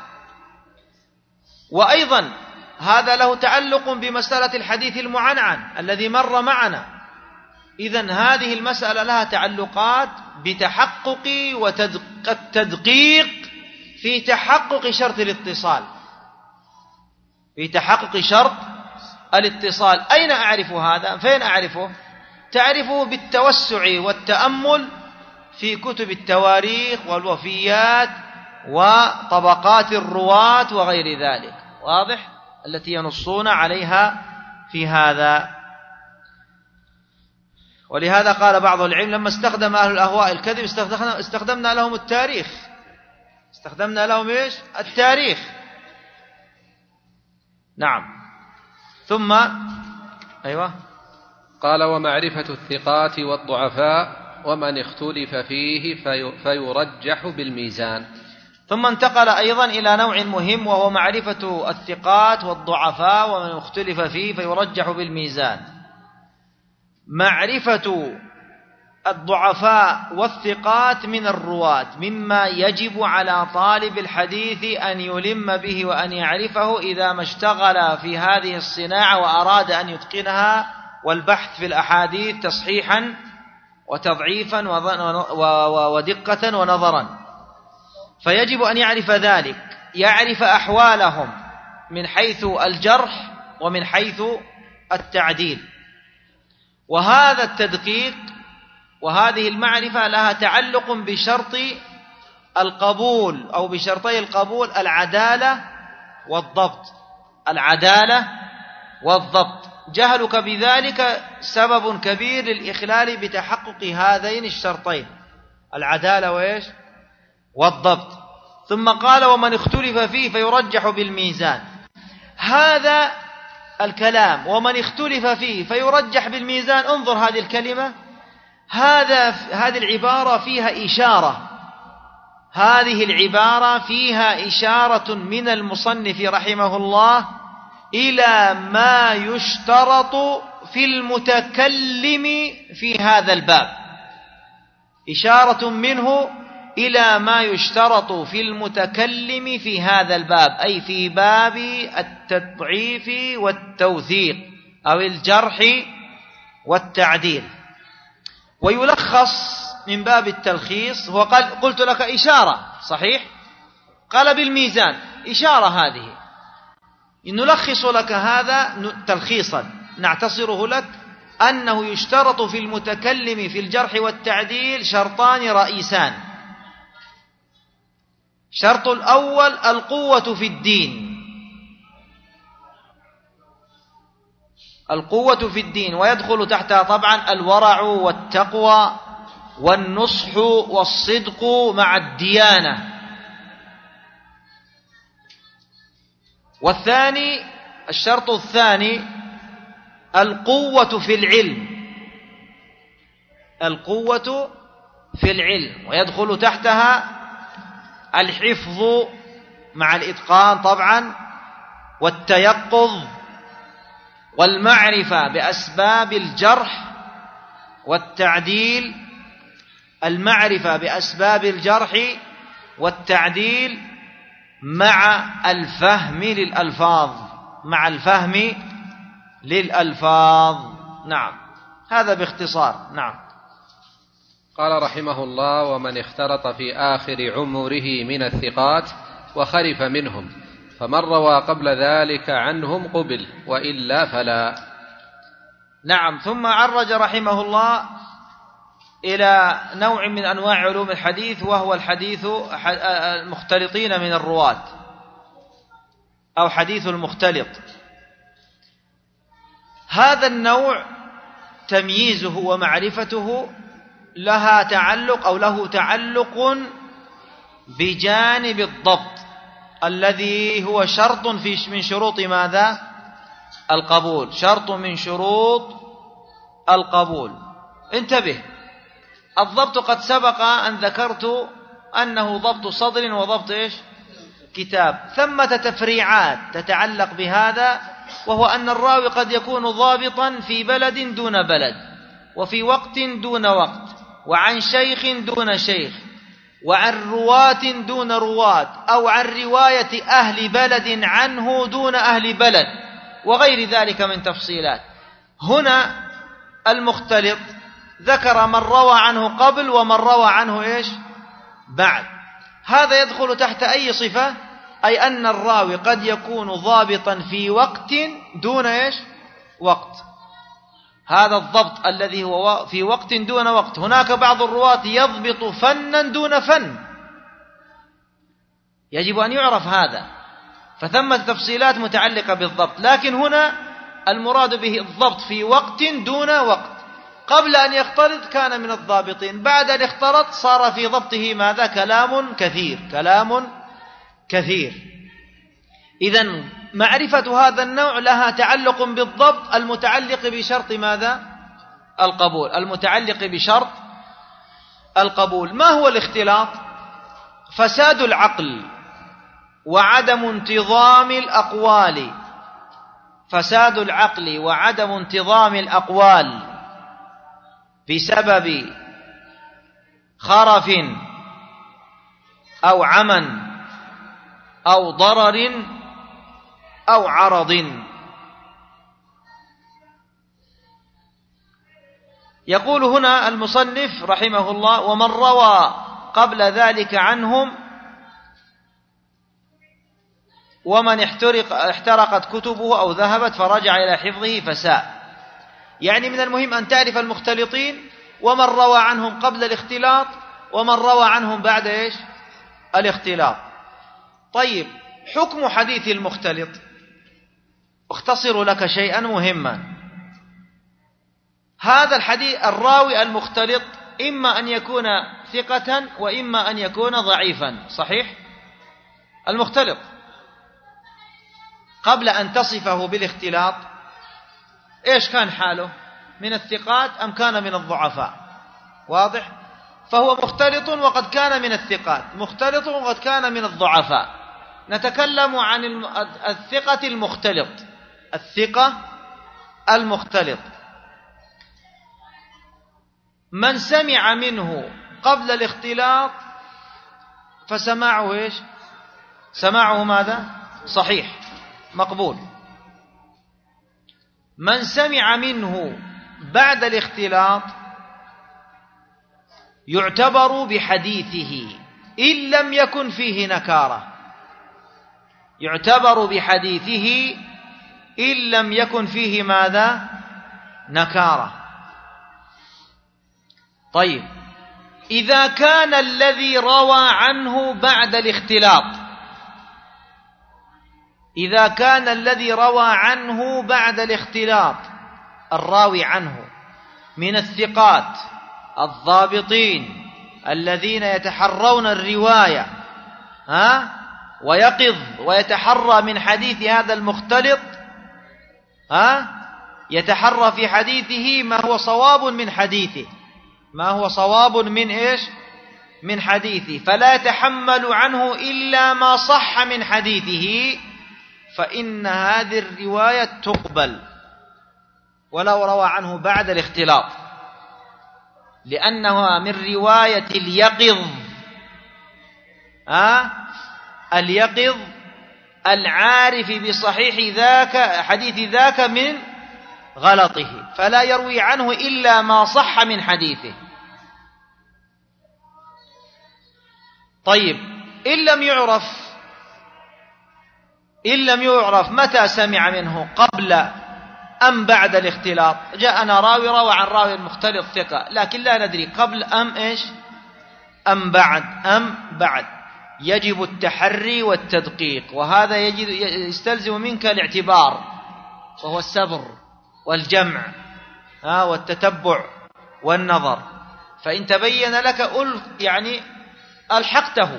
وأيضا هذا له تعلق بمسألة الحديث المعنعن الذي مر معنا. إذن هذه المسألة لها تعلقات بتحقق والتدقيق في تحقق شرط الاتصال، في تحقق شرط الاتصال. أين أعرف هذا؟ فين أعرفه؟ تعرفه بالتوسع والتأمل في كتب التواريخ والوفيات وطبقات الرواة وغير ذلك. واضح؟ التي ينصون عليها في هذا. ولهذا قال بعض العلم لما استخدم أهل الأهواء الكذب استخدمنا لهم التاريخ. استخدمنا لهم إيش؟ التاريخ. نعم. ثم أيوة قال ومعرفة الثقات والضعفاء ومن اختلف فيه فيرجح بالميزان. ثم انتقل أيضا إلى نوع مهم وهو معرفة الثقات والضعفاء ومن اختلف فيه فيرجح بالميزان. معرفة الضعفاء والثقات من الرواة مما يجب على طالب الحديث أن يلم به وأن يعرفه إذا ما اشتغل في هذه الصناعة وأراد أن يتقنها، والبحث في الأحاديث تصحيحا وتضعيفا ودقة ونظرا. فيجب أن يعرف ذلك، يعرف أحوالهم من حيث الجرح ومن حيث التعديل. وهذا التدقيق وهذه المعرفة لها تعلق بشرط القبول أو بشرطي القبول: العدالة والضبط. العدالة والضبط. جهلك بذلك سبب كبير للإخلال بتحقق هذين الشرطين: العدالة وإيش؟ والضبط. ثم قال ومن اختلف فيه فيرجح بالميزان. هذا الكلام ومن اختلف فيه فيرجح بالميزان، انظر هذه الكلمة، هذه العبارة فيها إشارة، هذه العبارة فيها إشارة من المصنف رحمه الله إلى ما يشترط في المتكلم في هذا الباب. إشارة منه إلى ما يشترط في المتكلم في هذا الباب، أي في باب التضعيف والتوثيق أو الجرح والتعديل. ويلخص من باب التلخيص، وقال قلت لك إشارة صحيح، قال بالميزان إشارة، هذه نلخص لك هذا تلخيصا نعتصره لك، أنه يشترط في المتكلم في الجرح والتعديل شرطان رئيسان. شرط الأول القوة في الدين، القوة في الدين، ويدخل تحتها طبعا الورع والتقوى والنصح والصدق مع الديانة. والثاني الشرط الثاني القوة في العلم، القوة في العلم، ويدخل تحتها الحفظ مع الإتقان طبعا، والتيقظ، والمعرفة بأسباب الجرح والتعديل، المعرفة بأسباب الجرح والتعديل مع الفهم للألفاظ، مع الفهم للألفاظ. نعم، هذا باختصار. نعم. قال رحمه الله ومن اختلط في آخر عمره من الثقات وخرف منهم فمن روى قبل ذلك عنهم قبل وإلا فلا. نعم. ثم عرج رحمه الله إلى نوع من أنواع علوم الحديث، وهو الحديث المختلطين من الرواة أو حديث المختلط. هذا النوع تمييزه ومعرفته لها تعلق أو له تعلق بجانب الضبط الذي هو شرط من شروط ماذا؟ القبول، شرط من شروط القبول. انتبه، الضبط قد سبق أن ذكرت أنه ضبط صدر وضبط إيش؟ كتاب. ثمة تفريعات تتعلق بهذا، وهو أن الراوي قد يكون ضابطا في بلد دون بلد، وفي وقت دون وقت، وعن شيخ دون شيخ، وعن رواة دون رواة، أو عن رواية أهل بلد عنه دون أهل بلد، وغير ذلك من تفصيلات. هنا المختلط ذكر من روى عنه قبل ومن روى عنه إيش؟ بعد. هذا يدخل تحت أي صفة؟ أي أن الراوي قد يكون ضابطا في وقت دون إيش؟ وقت. هذا الضبط الذي هو في وقت دون وقت. هناك بعض الرواة يضبط فنا دون فن، يجب أن يعرف هذا، فثمة تفصيلات متعلقة بالضبط. لكن هنا المراد به الضبط في وقت دون وقت. قبل أن يختلط كان من الضابطين، بعد أن اختلط صار في ضبطه ماذا؟ كلام كثير. إذن معرفة هذا النوع لها تعلق بالضبط المتعلق بشرط ماذا؟ القبول، المتعلق بشرط القبول. ما هو الاختلاط؟ فساد العقل وعدم انتظام الأقوال، فساد العقل وعدم انتظام الأقوال بسبب خرف أو عمى أو ضرر أو عرض. يقول هنا المصنف رحمه الله: ومن روى قبل ذلك عنهم ومن احترقت كتبه أو ذهبت فرجع إلى حفظه فساء. يعني من المهم أن تعرف المختلطين ومن روى عنهم قبل الاختلاط ومن روى عنهم بعد إيش؟ الاختلاط. طيب، حكم حديث المختلط. اختصر لك شيئا مهما. هذا الحديث الراوي المختلط إما أن يكون ثقة وإما أن يكون ضعيفا، صحيح؟ المختلط قبل أن تصفه بالاختلاط إيش كان حاله؟ من الثقات أم كان من الضعفاء؟ واضح؟ فهو مختلط وقد كان من الثقات، مختلط وقد كان من الضعفاء. نتكلم عن الثقة المختلط. الثقة المختلط من سمع منه قبل الاختلاط فسماعه إيش؟ سماعه ماذا؟ صحيح مقبول. من سمع منه بعد الاختلاط يعتبر بحديثه إن لم يكن فيه نكارة، يعتبر بحديثه إن لم يكن فيه ماذا؟ نكارة. طيب، إذا كان الذي روى عنه بعد الاختلاط، إذا كان الذي روى عنه بعد الاختلاط الراوي عنه من الثقات الضابطين الذين يتحرون الرواية ويقظ ويتحرى من حديث هذا المختلط، يتحرى في حديثه ما هو صواب من حديثه، ما هو صواب من إيش؟ من حديثه، فلا يتحمل عنه إلا ما صح من حديثه، فإن هذه الرواية تقبل ولو روى عنه بعد الاختلاط، لأنها من رواية اليقظ، اليقظ العارف بصحيح ذاك حديث ذاك من غلطه، فلا يروي عنه إلا ما صح من حديثه. طيب، إن لم يعرف متى سمع منه قبل أم بعد الاختلاط. جاءنا راوي روى عن راوي المختلط ثقة، لكن لا ندري قبل أم إيش؟ أم بعد. يجب التحري والتدقيق، وهذا يستلزم منك الاعتبار، وهو السبر والجمع والتتبع والنظر. فإن تبين لك يعني ألحقته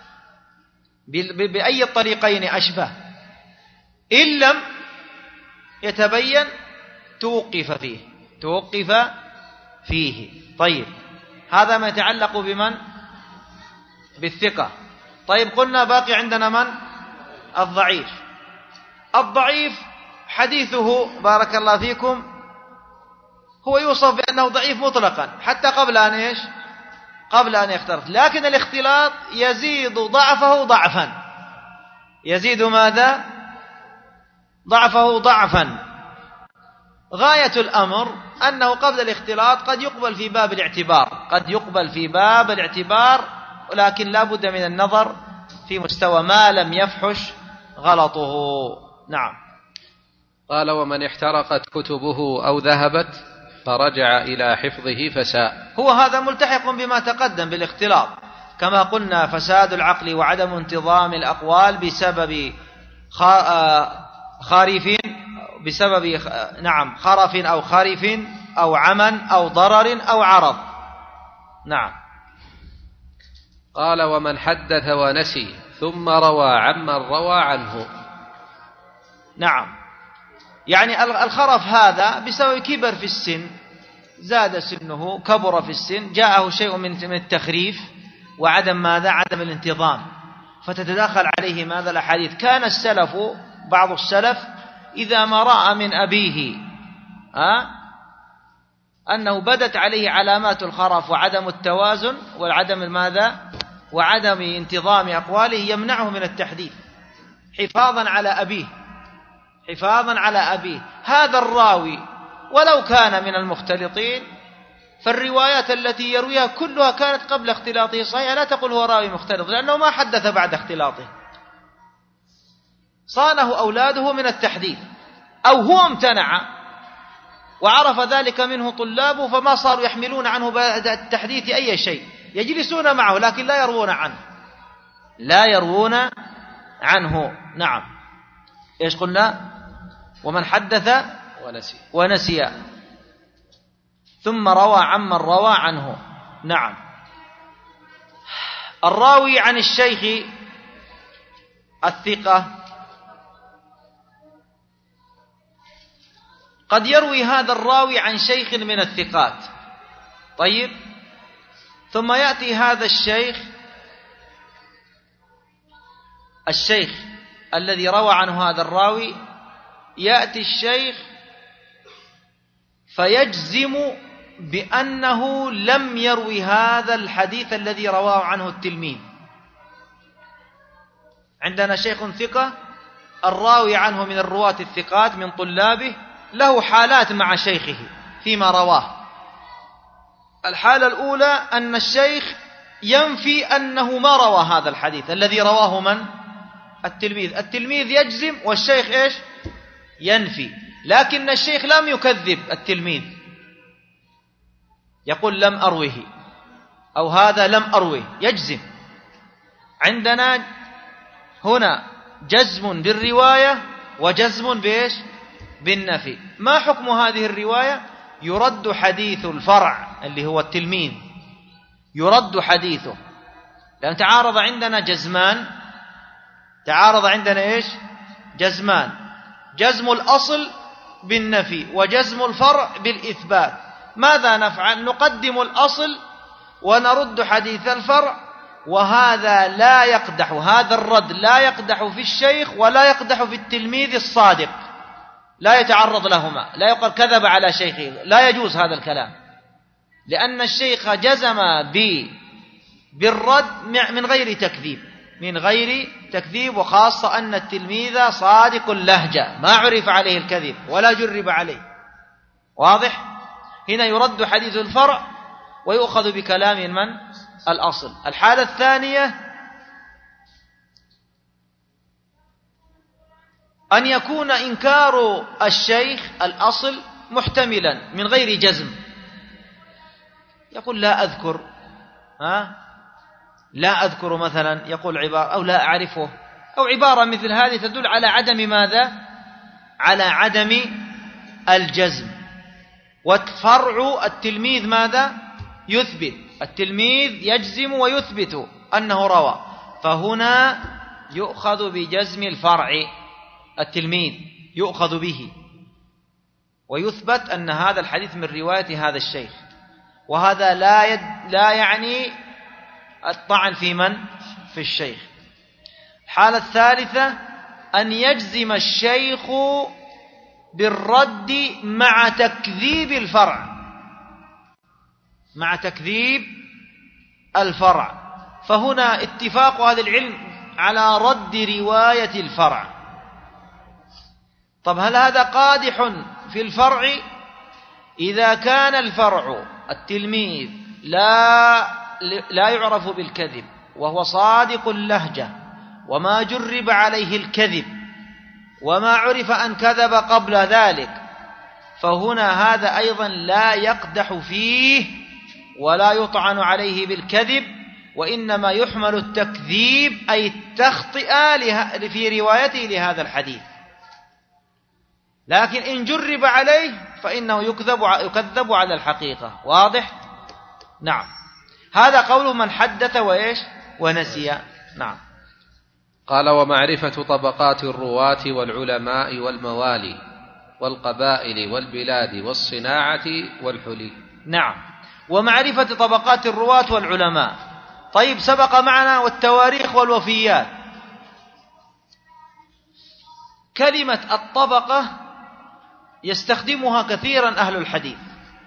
بأي الطريقين أشبه، إن لم يتبين توقف فيه. طيب، هذا ما يتعلق بمن؟ بالثقة. طيب، قلنا باقي عندنا من؟ الضعيف. الضعيف حديثه بارك الله فيكم هو يوصف بأنه ضعيف مطلقا حتى قبل أن إيش؟ قبل أن يختلط، لكن الاختلاط يزيد ضعفه ضعفا، يزيد ماذا؟ ضعفه ضعفا. غاية الأمر أنه قبل الاختلاط قد يقبل في باب الاعتبار، قد يقبل في باب الاعتبار، ولكن لا بد من النظر في مستوى ما لم يفحش غلطه. نعم. قال: ومن احترقت كتبه أو ذهبت فرجع إلى حفظه فساء. هو هذا ملتحق بما تقدم بالاختلاط، كما قلنا فساد العقل وعدم انتظام الأقوال بسبب خارف، بسبب خرف أو خرف أو عمى أو ضرر أو عرض. نعم. قال: ومن حدث ونسي ثم روى عمن روى عنه. نعم، يعني الخرف هذا بسبب كبر في السن، زاد سنه، كبر في السن، جاءه شيء من التخريف وعدم ماذا؟ عدم الانتظام، فتتداخل عليه ماذا؟ الأحاديث. كان السلف، بعض السلف إذا ما رأى من أبيه أنه بدت عليه علامات الخرف وعدم التوازن وعدم ماذا؟ وعدم انتظام أقواله، يمنعه من التحديث حفاظا على أبيه، حفاظا على أبيه. هذا الراوي ولو كان من المختلطين، فالروايات التي يرويها كلها كانت قبل اختلاطه صحيحة، لا تقول هو راوي مختلط، لأنه ما حدث بعد اختلاطه، صانه أولاده من التحديث، أو هو امتنع وعرف ذلك منه طلابه، فما صاروا يحملون عنه بعد التحديث أي شيء، يجلسون معه لكن لا يروون عنه، لا يروون عنه. نعم. إيش قلنا؟ ومن حدث ونسي ثم روى عمن روى عنه. نعم. الراوي عن الشيخ الثقة قد يروي هذا الراوي عن شيخ من الثقات، طيب، ثم يأتي هذا الشيخ الذي روى عنه هذا الراوي، يأتي الشيخ فيجزم بأنه لم يروي هذا الحديث الذي رواه عنه التلميذ. عندنا شيخ ثقة، الراوي عنه من الرواة الثقات من طلابه، له حالات مع شيخه فيما رواه. الحالة الأولى أن الشيخ ينفي أنه ما روى هذا الحديث الذي رواه من؟ التلميذ. التلميذ يجزم والشيخ إيش؟ ينفي، لكن الشيخ لم يكذب التلميذ، يقول لم أروه، أو هذا لم أروه، يجزم. عندنا هنا جزم بالرواية وجزم بإيش؟ بالنفي. ما حكم هذه الرواية؟ يرد حديث الفرع اللي هو التلميذ، يرد حديثه، لأن تعارض عندنا جزمان، تعارض عندنا إيش؟ جزمان، جزم الأصل بالنفي وجزم الفرع بالإثبات. ماذا نفعل؟ نقدم الأصل ونرد حديث الفرع، وهذا لا يقدح، هذا الرد لا يقدح في الشيخ ولا يقدح في التلميذ الصادق، لا يتعرض لهما، لا يقال كذب على شيخه، لا يجوز هذا الكلام، لأن الشيخ جزم بالرد من غير تكذيب، من غير تكذيب، وخاصة أن التلميذ صادق اللهجة، ما عرف عليه الكذب ولا جرب عليه. واضح؟ هنا يرد حديث الفرع ويؤخذ بكلام من؟ الأصل. الحالة الثانية أن يكون إنكار الشيخ الأصل محتملا من غير جزم، يقول لا أذكر، لا أذكر مثلا، يقول عبارة أو لا أعرفه، أو عبارة مثل هذه تدل على عدم ماذا؟ على عدم الجزم. والفرع التلميذ ماذا؟ يثبت، التلميذ يجزم ويثبت أنه روى، فهنا يؤخذ بجزم الفرع، التلميذ يؤخذ به ويثبت أن هذا الحديث من رواية هذا الشيخ، وهذا لا يعني الطعن في من؟ في الشيخ. الحالة الثالثة أن يجزم الشيخ بالرد مع تكذيب الفرع، مع تكذيب الفرع، فهنا اتفاق أهل العلم على رد رواية الفرع. طب هل هذا قادح في الفرع؟ إذا كان الفرع التلميذ لا يعرف بالكذب وهو صادق اللهجة وما جرب عليه الكذب وما عرف أن كذب قبل ذلك، فهنا هذا أيضا لا يقدح فيه ولا يطعن عليه بالكذب، وإنما يحمل التكذيب أي التخطئة في روايته لهذا الحديث. لكن إن جرب عليه فإنه يكذب على الحقيقة. واضح؟ نعم. هذا قول من حدث وإيش ونسي. نعم. قال: ومعرفة طبقات الرواة والعلماء والموالي والقبائل والبلاد والصناعة والحلي. نعم، ومعرفة طبقات الرواة والعلماء. طيب، سبق معنا والتواريخ والوفيات. كلمة الطبقة يستخدمها كثيرا أهل الحديث،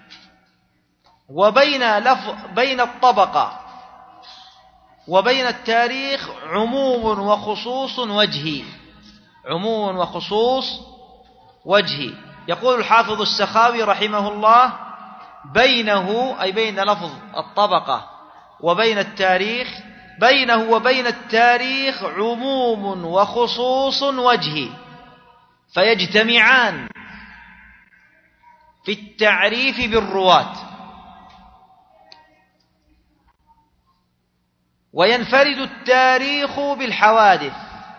بين الطبقة وبين التاريخ عموم وخصوص وجهي. عموم وخصوص وجهي. يقول الحافظ السخاوي رحمه الله: بينه أي بين لفظ الطبقة وبين التاريخ، بينه وبين التاريخ عموم وخصوص وجهي، فيجتمعان في التعريف بالرواة، وينفرد التاريخ بالحوادث،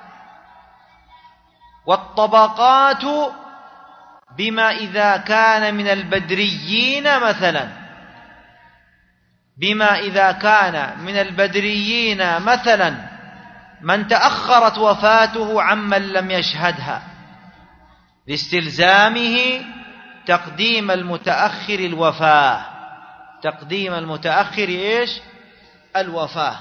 والطبقات بما إذا كان من البدريين مثلا، بما إذا كان من البدريين مثلا من تأخرت وفاته عمن لم يشهدها، لاستلزامه تقديم المتأخر الوفاة. تقديم المتأخر إيش؟ الوفاة.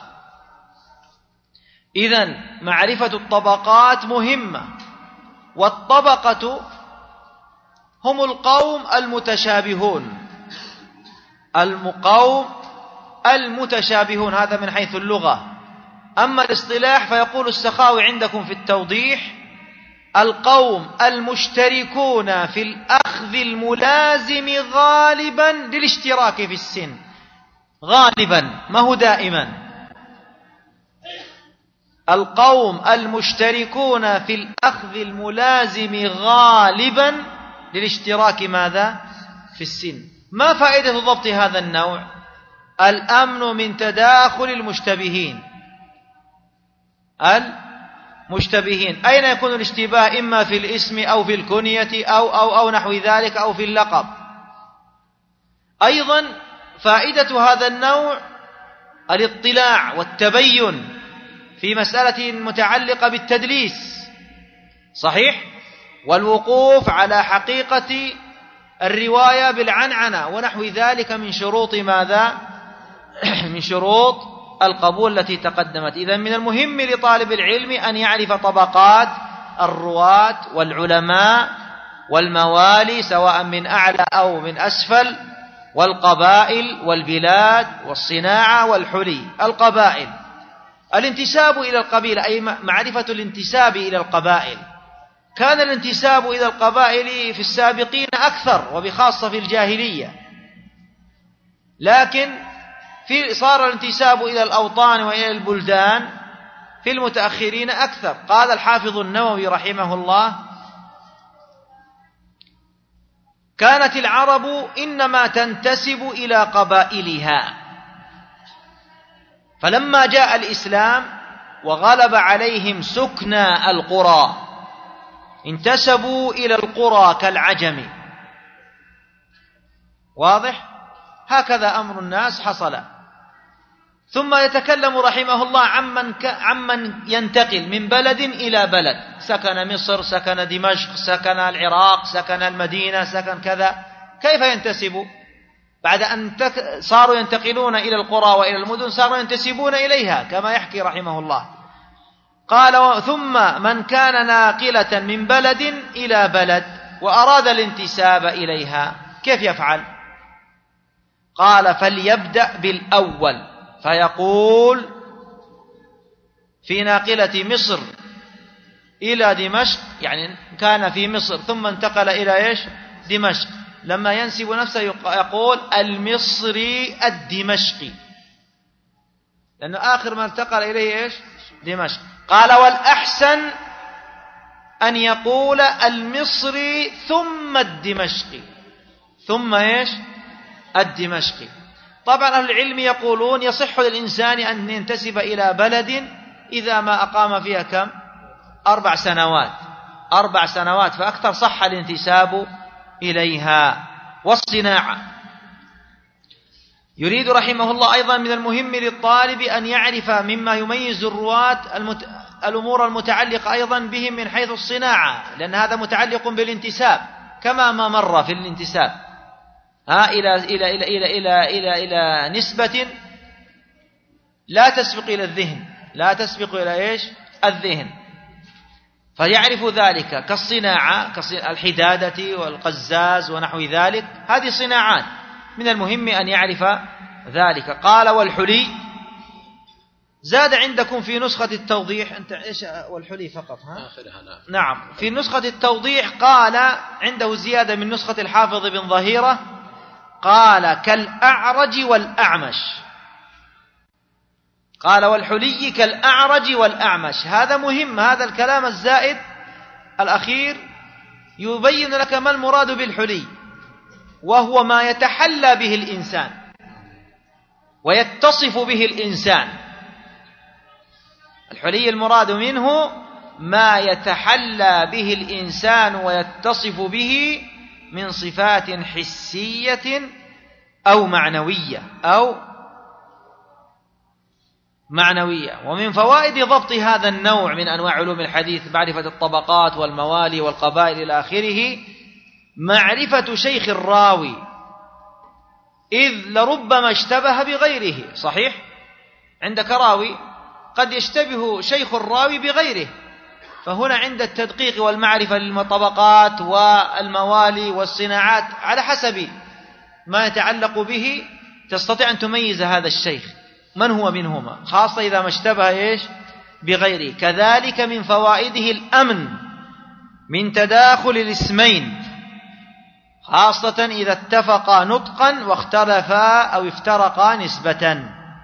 إذن معرفة الطبقات مهمة. والطبقة هم القوم المتشابهون. القوم المتشابهون، هذا من حيث اللغة. أما الاصطلاح فيقول السخاوي عندكم في التوضيح: القوم المشتركون في الأخذ الملازم غالبا للاشتراك في السن. غالبا، ما هو دائما. القوم المشتركون في الأخذ الملازم غالبا للاشتراك ماذا؟ في السن. ما فائدة ضبط هذا النوع؟ الأمن من تداخل المشتبهين. المشتبهين أين يكون الاشتباه؟ إما في الاسم أو في الكنية أو نحو ذلك أو في اللقب. أيضا فائدة هذا النوع الاطلاع والتبين في مسألة متعلقة بالتدليس، صحيح، والوقوف على حقيقة الرواية بالعنعنة ونحو ذلك من شروط ماذا؟ من شروط القبول التي تقدمت. إذن من المهم لطالب العلم أن يعرف طبقات الرواة والعلماء والموالي سواء من أعلى أو من أسفل، والقبائل والبلاد والصناعة والحلي. القبائل، الانتساب إلى القبيلة، أي معرفة الانتساب إلى القبائل. كان الانتساب إلى القبائل في السابقين أكثر، وبخاصة في الجاهلية، لكن صار الانتساب إلى الأوطان وإلى البلدان في المتأخرين أكثر. قال الحافظ النووي رحمه الله: كانت العرب إنما تنتسب إلى قبائلها، فلما جاء الإسلام وغلب عليهم سكنى القرى انتسبوا إلى القرى كالعجم. واضح؟ هكذا أمر الناس حصل. ثم يتكلم رحمه الله عمن ينتقل من بلد إلى بلد، سكن مصر، سكن دمشق، سكن العراق، سكن المدينة، سكن كذا. كيف ينتسب؟ بعد أن صاروا ينتقلون إلى القرى وإلى المدن صاروا ينتسبون إليها كما يحكي رحمه الله. قال: ثم من كان ناقلة من بلد إلى بلد وأراد الانتساب إليها كيف يفعل؟ قال: فليبدأ بالأول فيقول في ناقلة مصر إلى دمشق، يعني كان في مصر ثم انتقل إلى إيش؟ دمشق. لما ينسب نفسه يقول المصري الدمشقي، لأنه آخر ما انتقل إليه إيش؟ دمشق. قال والأحسن أن يقول المصري ثم الدمشقي، ثم إيش؟ الدمشقي. طبعا أهل العلم يقولون يصح للإنسان أن ينتسب إلى بلد إذا ما أقام فيها كم؟ 4 سنوات، 4 سنوات فأكثر صح الانتساب إليها. والصناعة يريد رحمه الله أيضا من المهم للطالب أن يعرف مما يميز الرواة الأمور المتعلقة أيضا بهم من حيث الصناعة، لأن هذا متعلق بالانتساب كما ما مر في الانتساب إلى إلى إلى إلى إلى إلى إلى نسبة لا تسبق إلى الذهن، لا تسبق إلى إيش؟ الذهن. فيعرف ذلك كالصناعة، كالحدادة والقزاز ونحو ذلك، هذه صناعات من المهم أن يعرف ذلك. قال والحلي، زاد عندكم في نسخة التوضيح، أنت إيش والحلي فقط نعم، في نسخة التوضيح قال عنده زيادة من نسخة الحافظ بن ظهيرة، قال كالأعرج والأعمش. قال والحلي كالأعرج والأعمش، هذا مهم، هذا الكلام الزائد الأخير يبين لك ما المراد بالحلي، وهو ما يتحلى به الإنسان ويتصف به الإنسان. الحلي المراد منه ما يتحلى به الإنسان ويتصف به من صفات حسية أو معنوية ومن فوائد ضبط هذا النوع من أنواع علوم الحديث معرفة الطبقات والموالي والقبائل إلى آخره معرفة شيخ الراوي، إذ لربما اشتبه بغيره. صحيح، عندك راوي قد يشتبه شيخ الراوي بغيره، فهنا عند التدقيق والمعرفة للطبقات والموالي والصناعات على حسب ما يتعلق به تستطيع أن تميز هذا الشيخ من هو منهما، خاصة إذا ما اشتبه إيش؟ بغيره. كذلك من فوائده الأمن من تداخل الاسمين، خاصة إذا اتفقا نطقا واختلفا أو افترقا نسبة.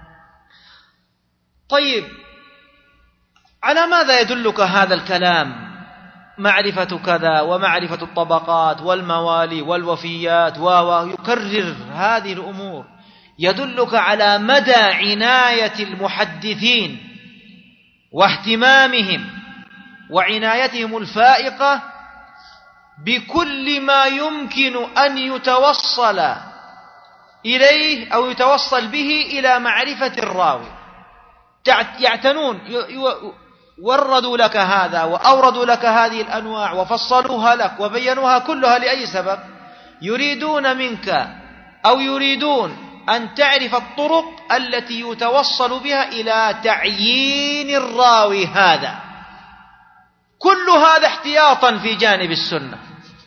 طيب، على ماذا يدلك هذا الكلام؟ معرفة كذا ومعرفة الطبقات والموالي والوفيات ويكرر هذه الأمور، يدلك على مدى عناية المحدثين واهتمامهم وعنايتهم الفائقة بكل ما يمكن أن يتوصل إليه أو يتوصل به إلى معرفة الراوي. يعتنون، وردوا لك هذا وأوردوا لك هذه الأنواع وفصلوها لك وبينوها كلها لأي سبب؟ يريدون منك أو يريدون أن تعرف الطرق التي يتوصل بها إلى تعيين الراوي هذا. كل هذا احتياطا في جانب السنة،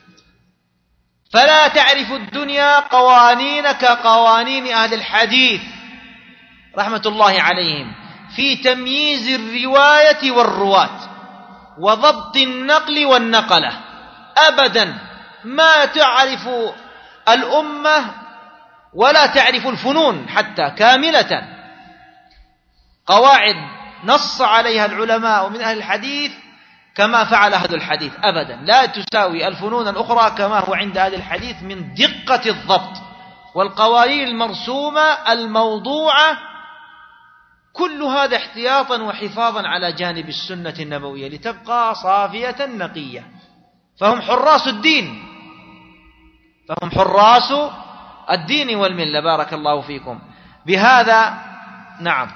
فلا تعرف الدنيا قوانين كقوانين أهل الحديث رحمة الله عليهم في تمييز الرواية والرواة وضبط النقل والنقلة. أبدا ما تعرف الأمة ولا تعرف الفنون حتى كاملة، قواعد نص عليها العلماء من أهل الحديث كما فعل أهل الحديث، أبدا لا تساوي الفنون الأخرى كما هو عند أهل الحديث من دقة الضبط والقوانين المرسومة الموضوعة. كل هذا احتياطا وحفاظا على جانب السنة النبوية لتبقى صافية نقية. فهم حراس الدين، فهم حراس الدين والملة. بارك الله فيكم. بهذا نعم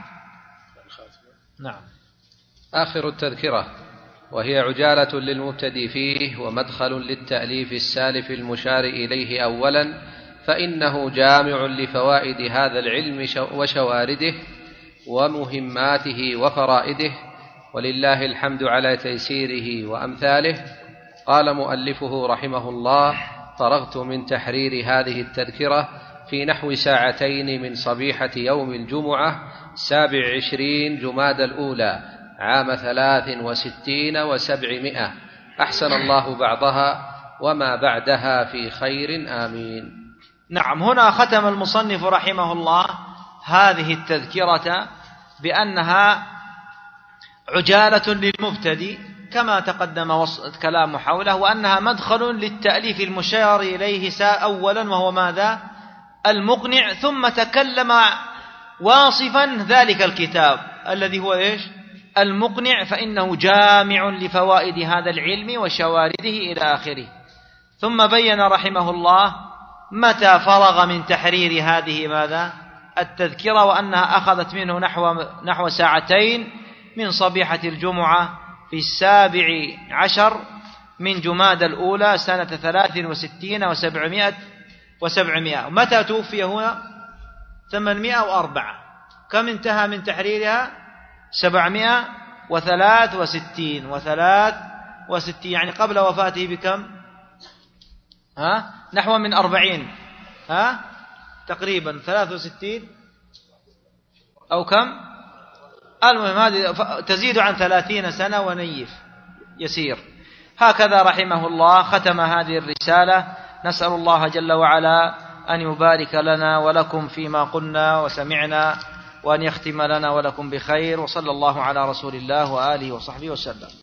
آخر التذكرة، وهي عجالة للمبتدئ فيه ومدخل للتأليف السالف المشار إليه أولا، فإنه جامع لفوائد هذا العلم وشوارده ومهماته وفرائده، ولله الحمد على تيسيره وأمثاله. قال مؤلفه رحمه الله: فرغت من تحرير هذه التذكرة في نحو ساعتين من صبيحة يوم الجمعة 27 جمادى الأولى عام 63 و700. أحسن الله بعضها وما بعدها في خير آمين. نعم. هنا ختم المصنف رحمه الله هذه التذكرة بأنها عجالة للمبتدئ كما تقدم كلام حوله، وأنها مدخل للتأليف المشار إليه أولا، وهو ماذا؟ المقنع. ثم تكلم واصفا ذلك الكتاب الذي هو إيش؟ المقنع، فإنه جامع لفوائد هذا العلم وشوارده إلى آخره. ثم بين رحمه الله متى فرغ من تحرير هذه ماذا؟ التذكرة، وأنها أخذت منه نحو ساعتين من صبيحة الجمعة في 17 من جمادى الأولى سنة 63 و700. متى توفي هنا؟ 804. كم انتهى من تحريرها؟ 763 يعني قبل وفاته بكم؟ نحو من 40 تقريبا 63 أو كم؟ المهم هذه تزيد عن 30 سنة ونيف يسير. هكذا رحمه الله ختم هذه الرسالة. نسأل الله جل وعلا أن يبارك لنا ولكم فيما قلنا وسمعنا، وأن يختم لنا ولكم بخير، وصلى الله على رسول الله وآله وصحبه وسلم.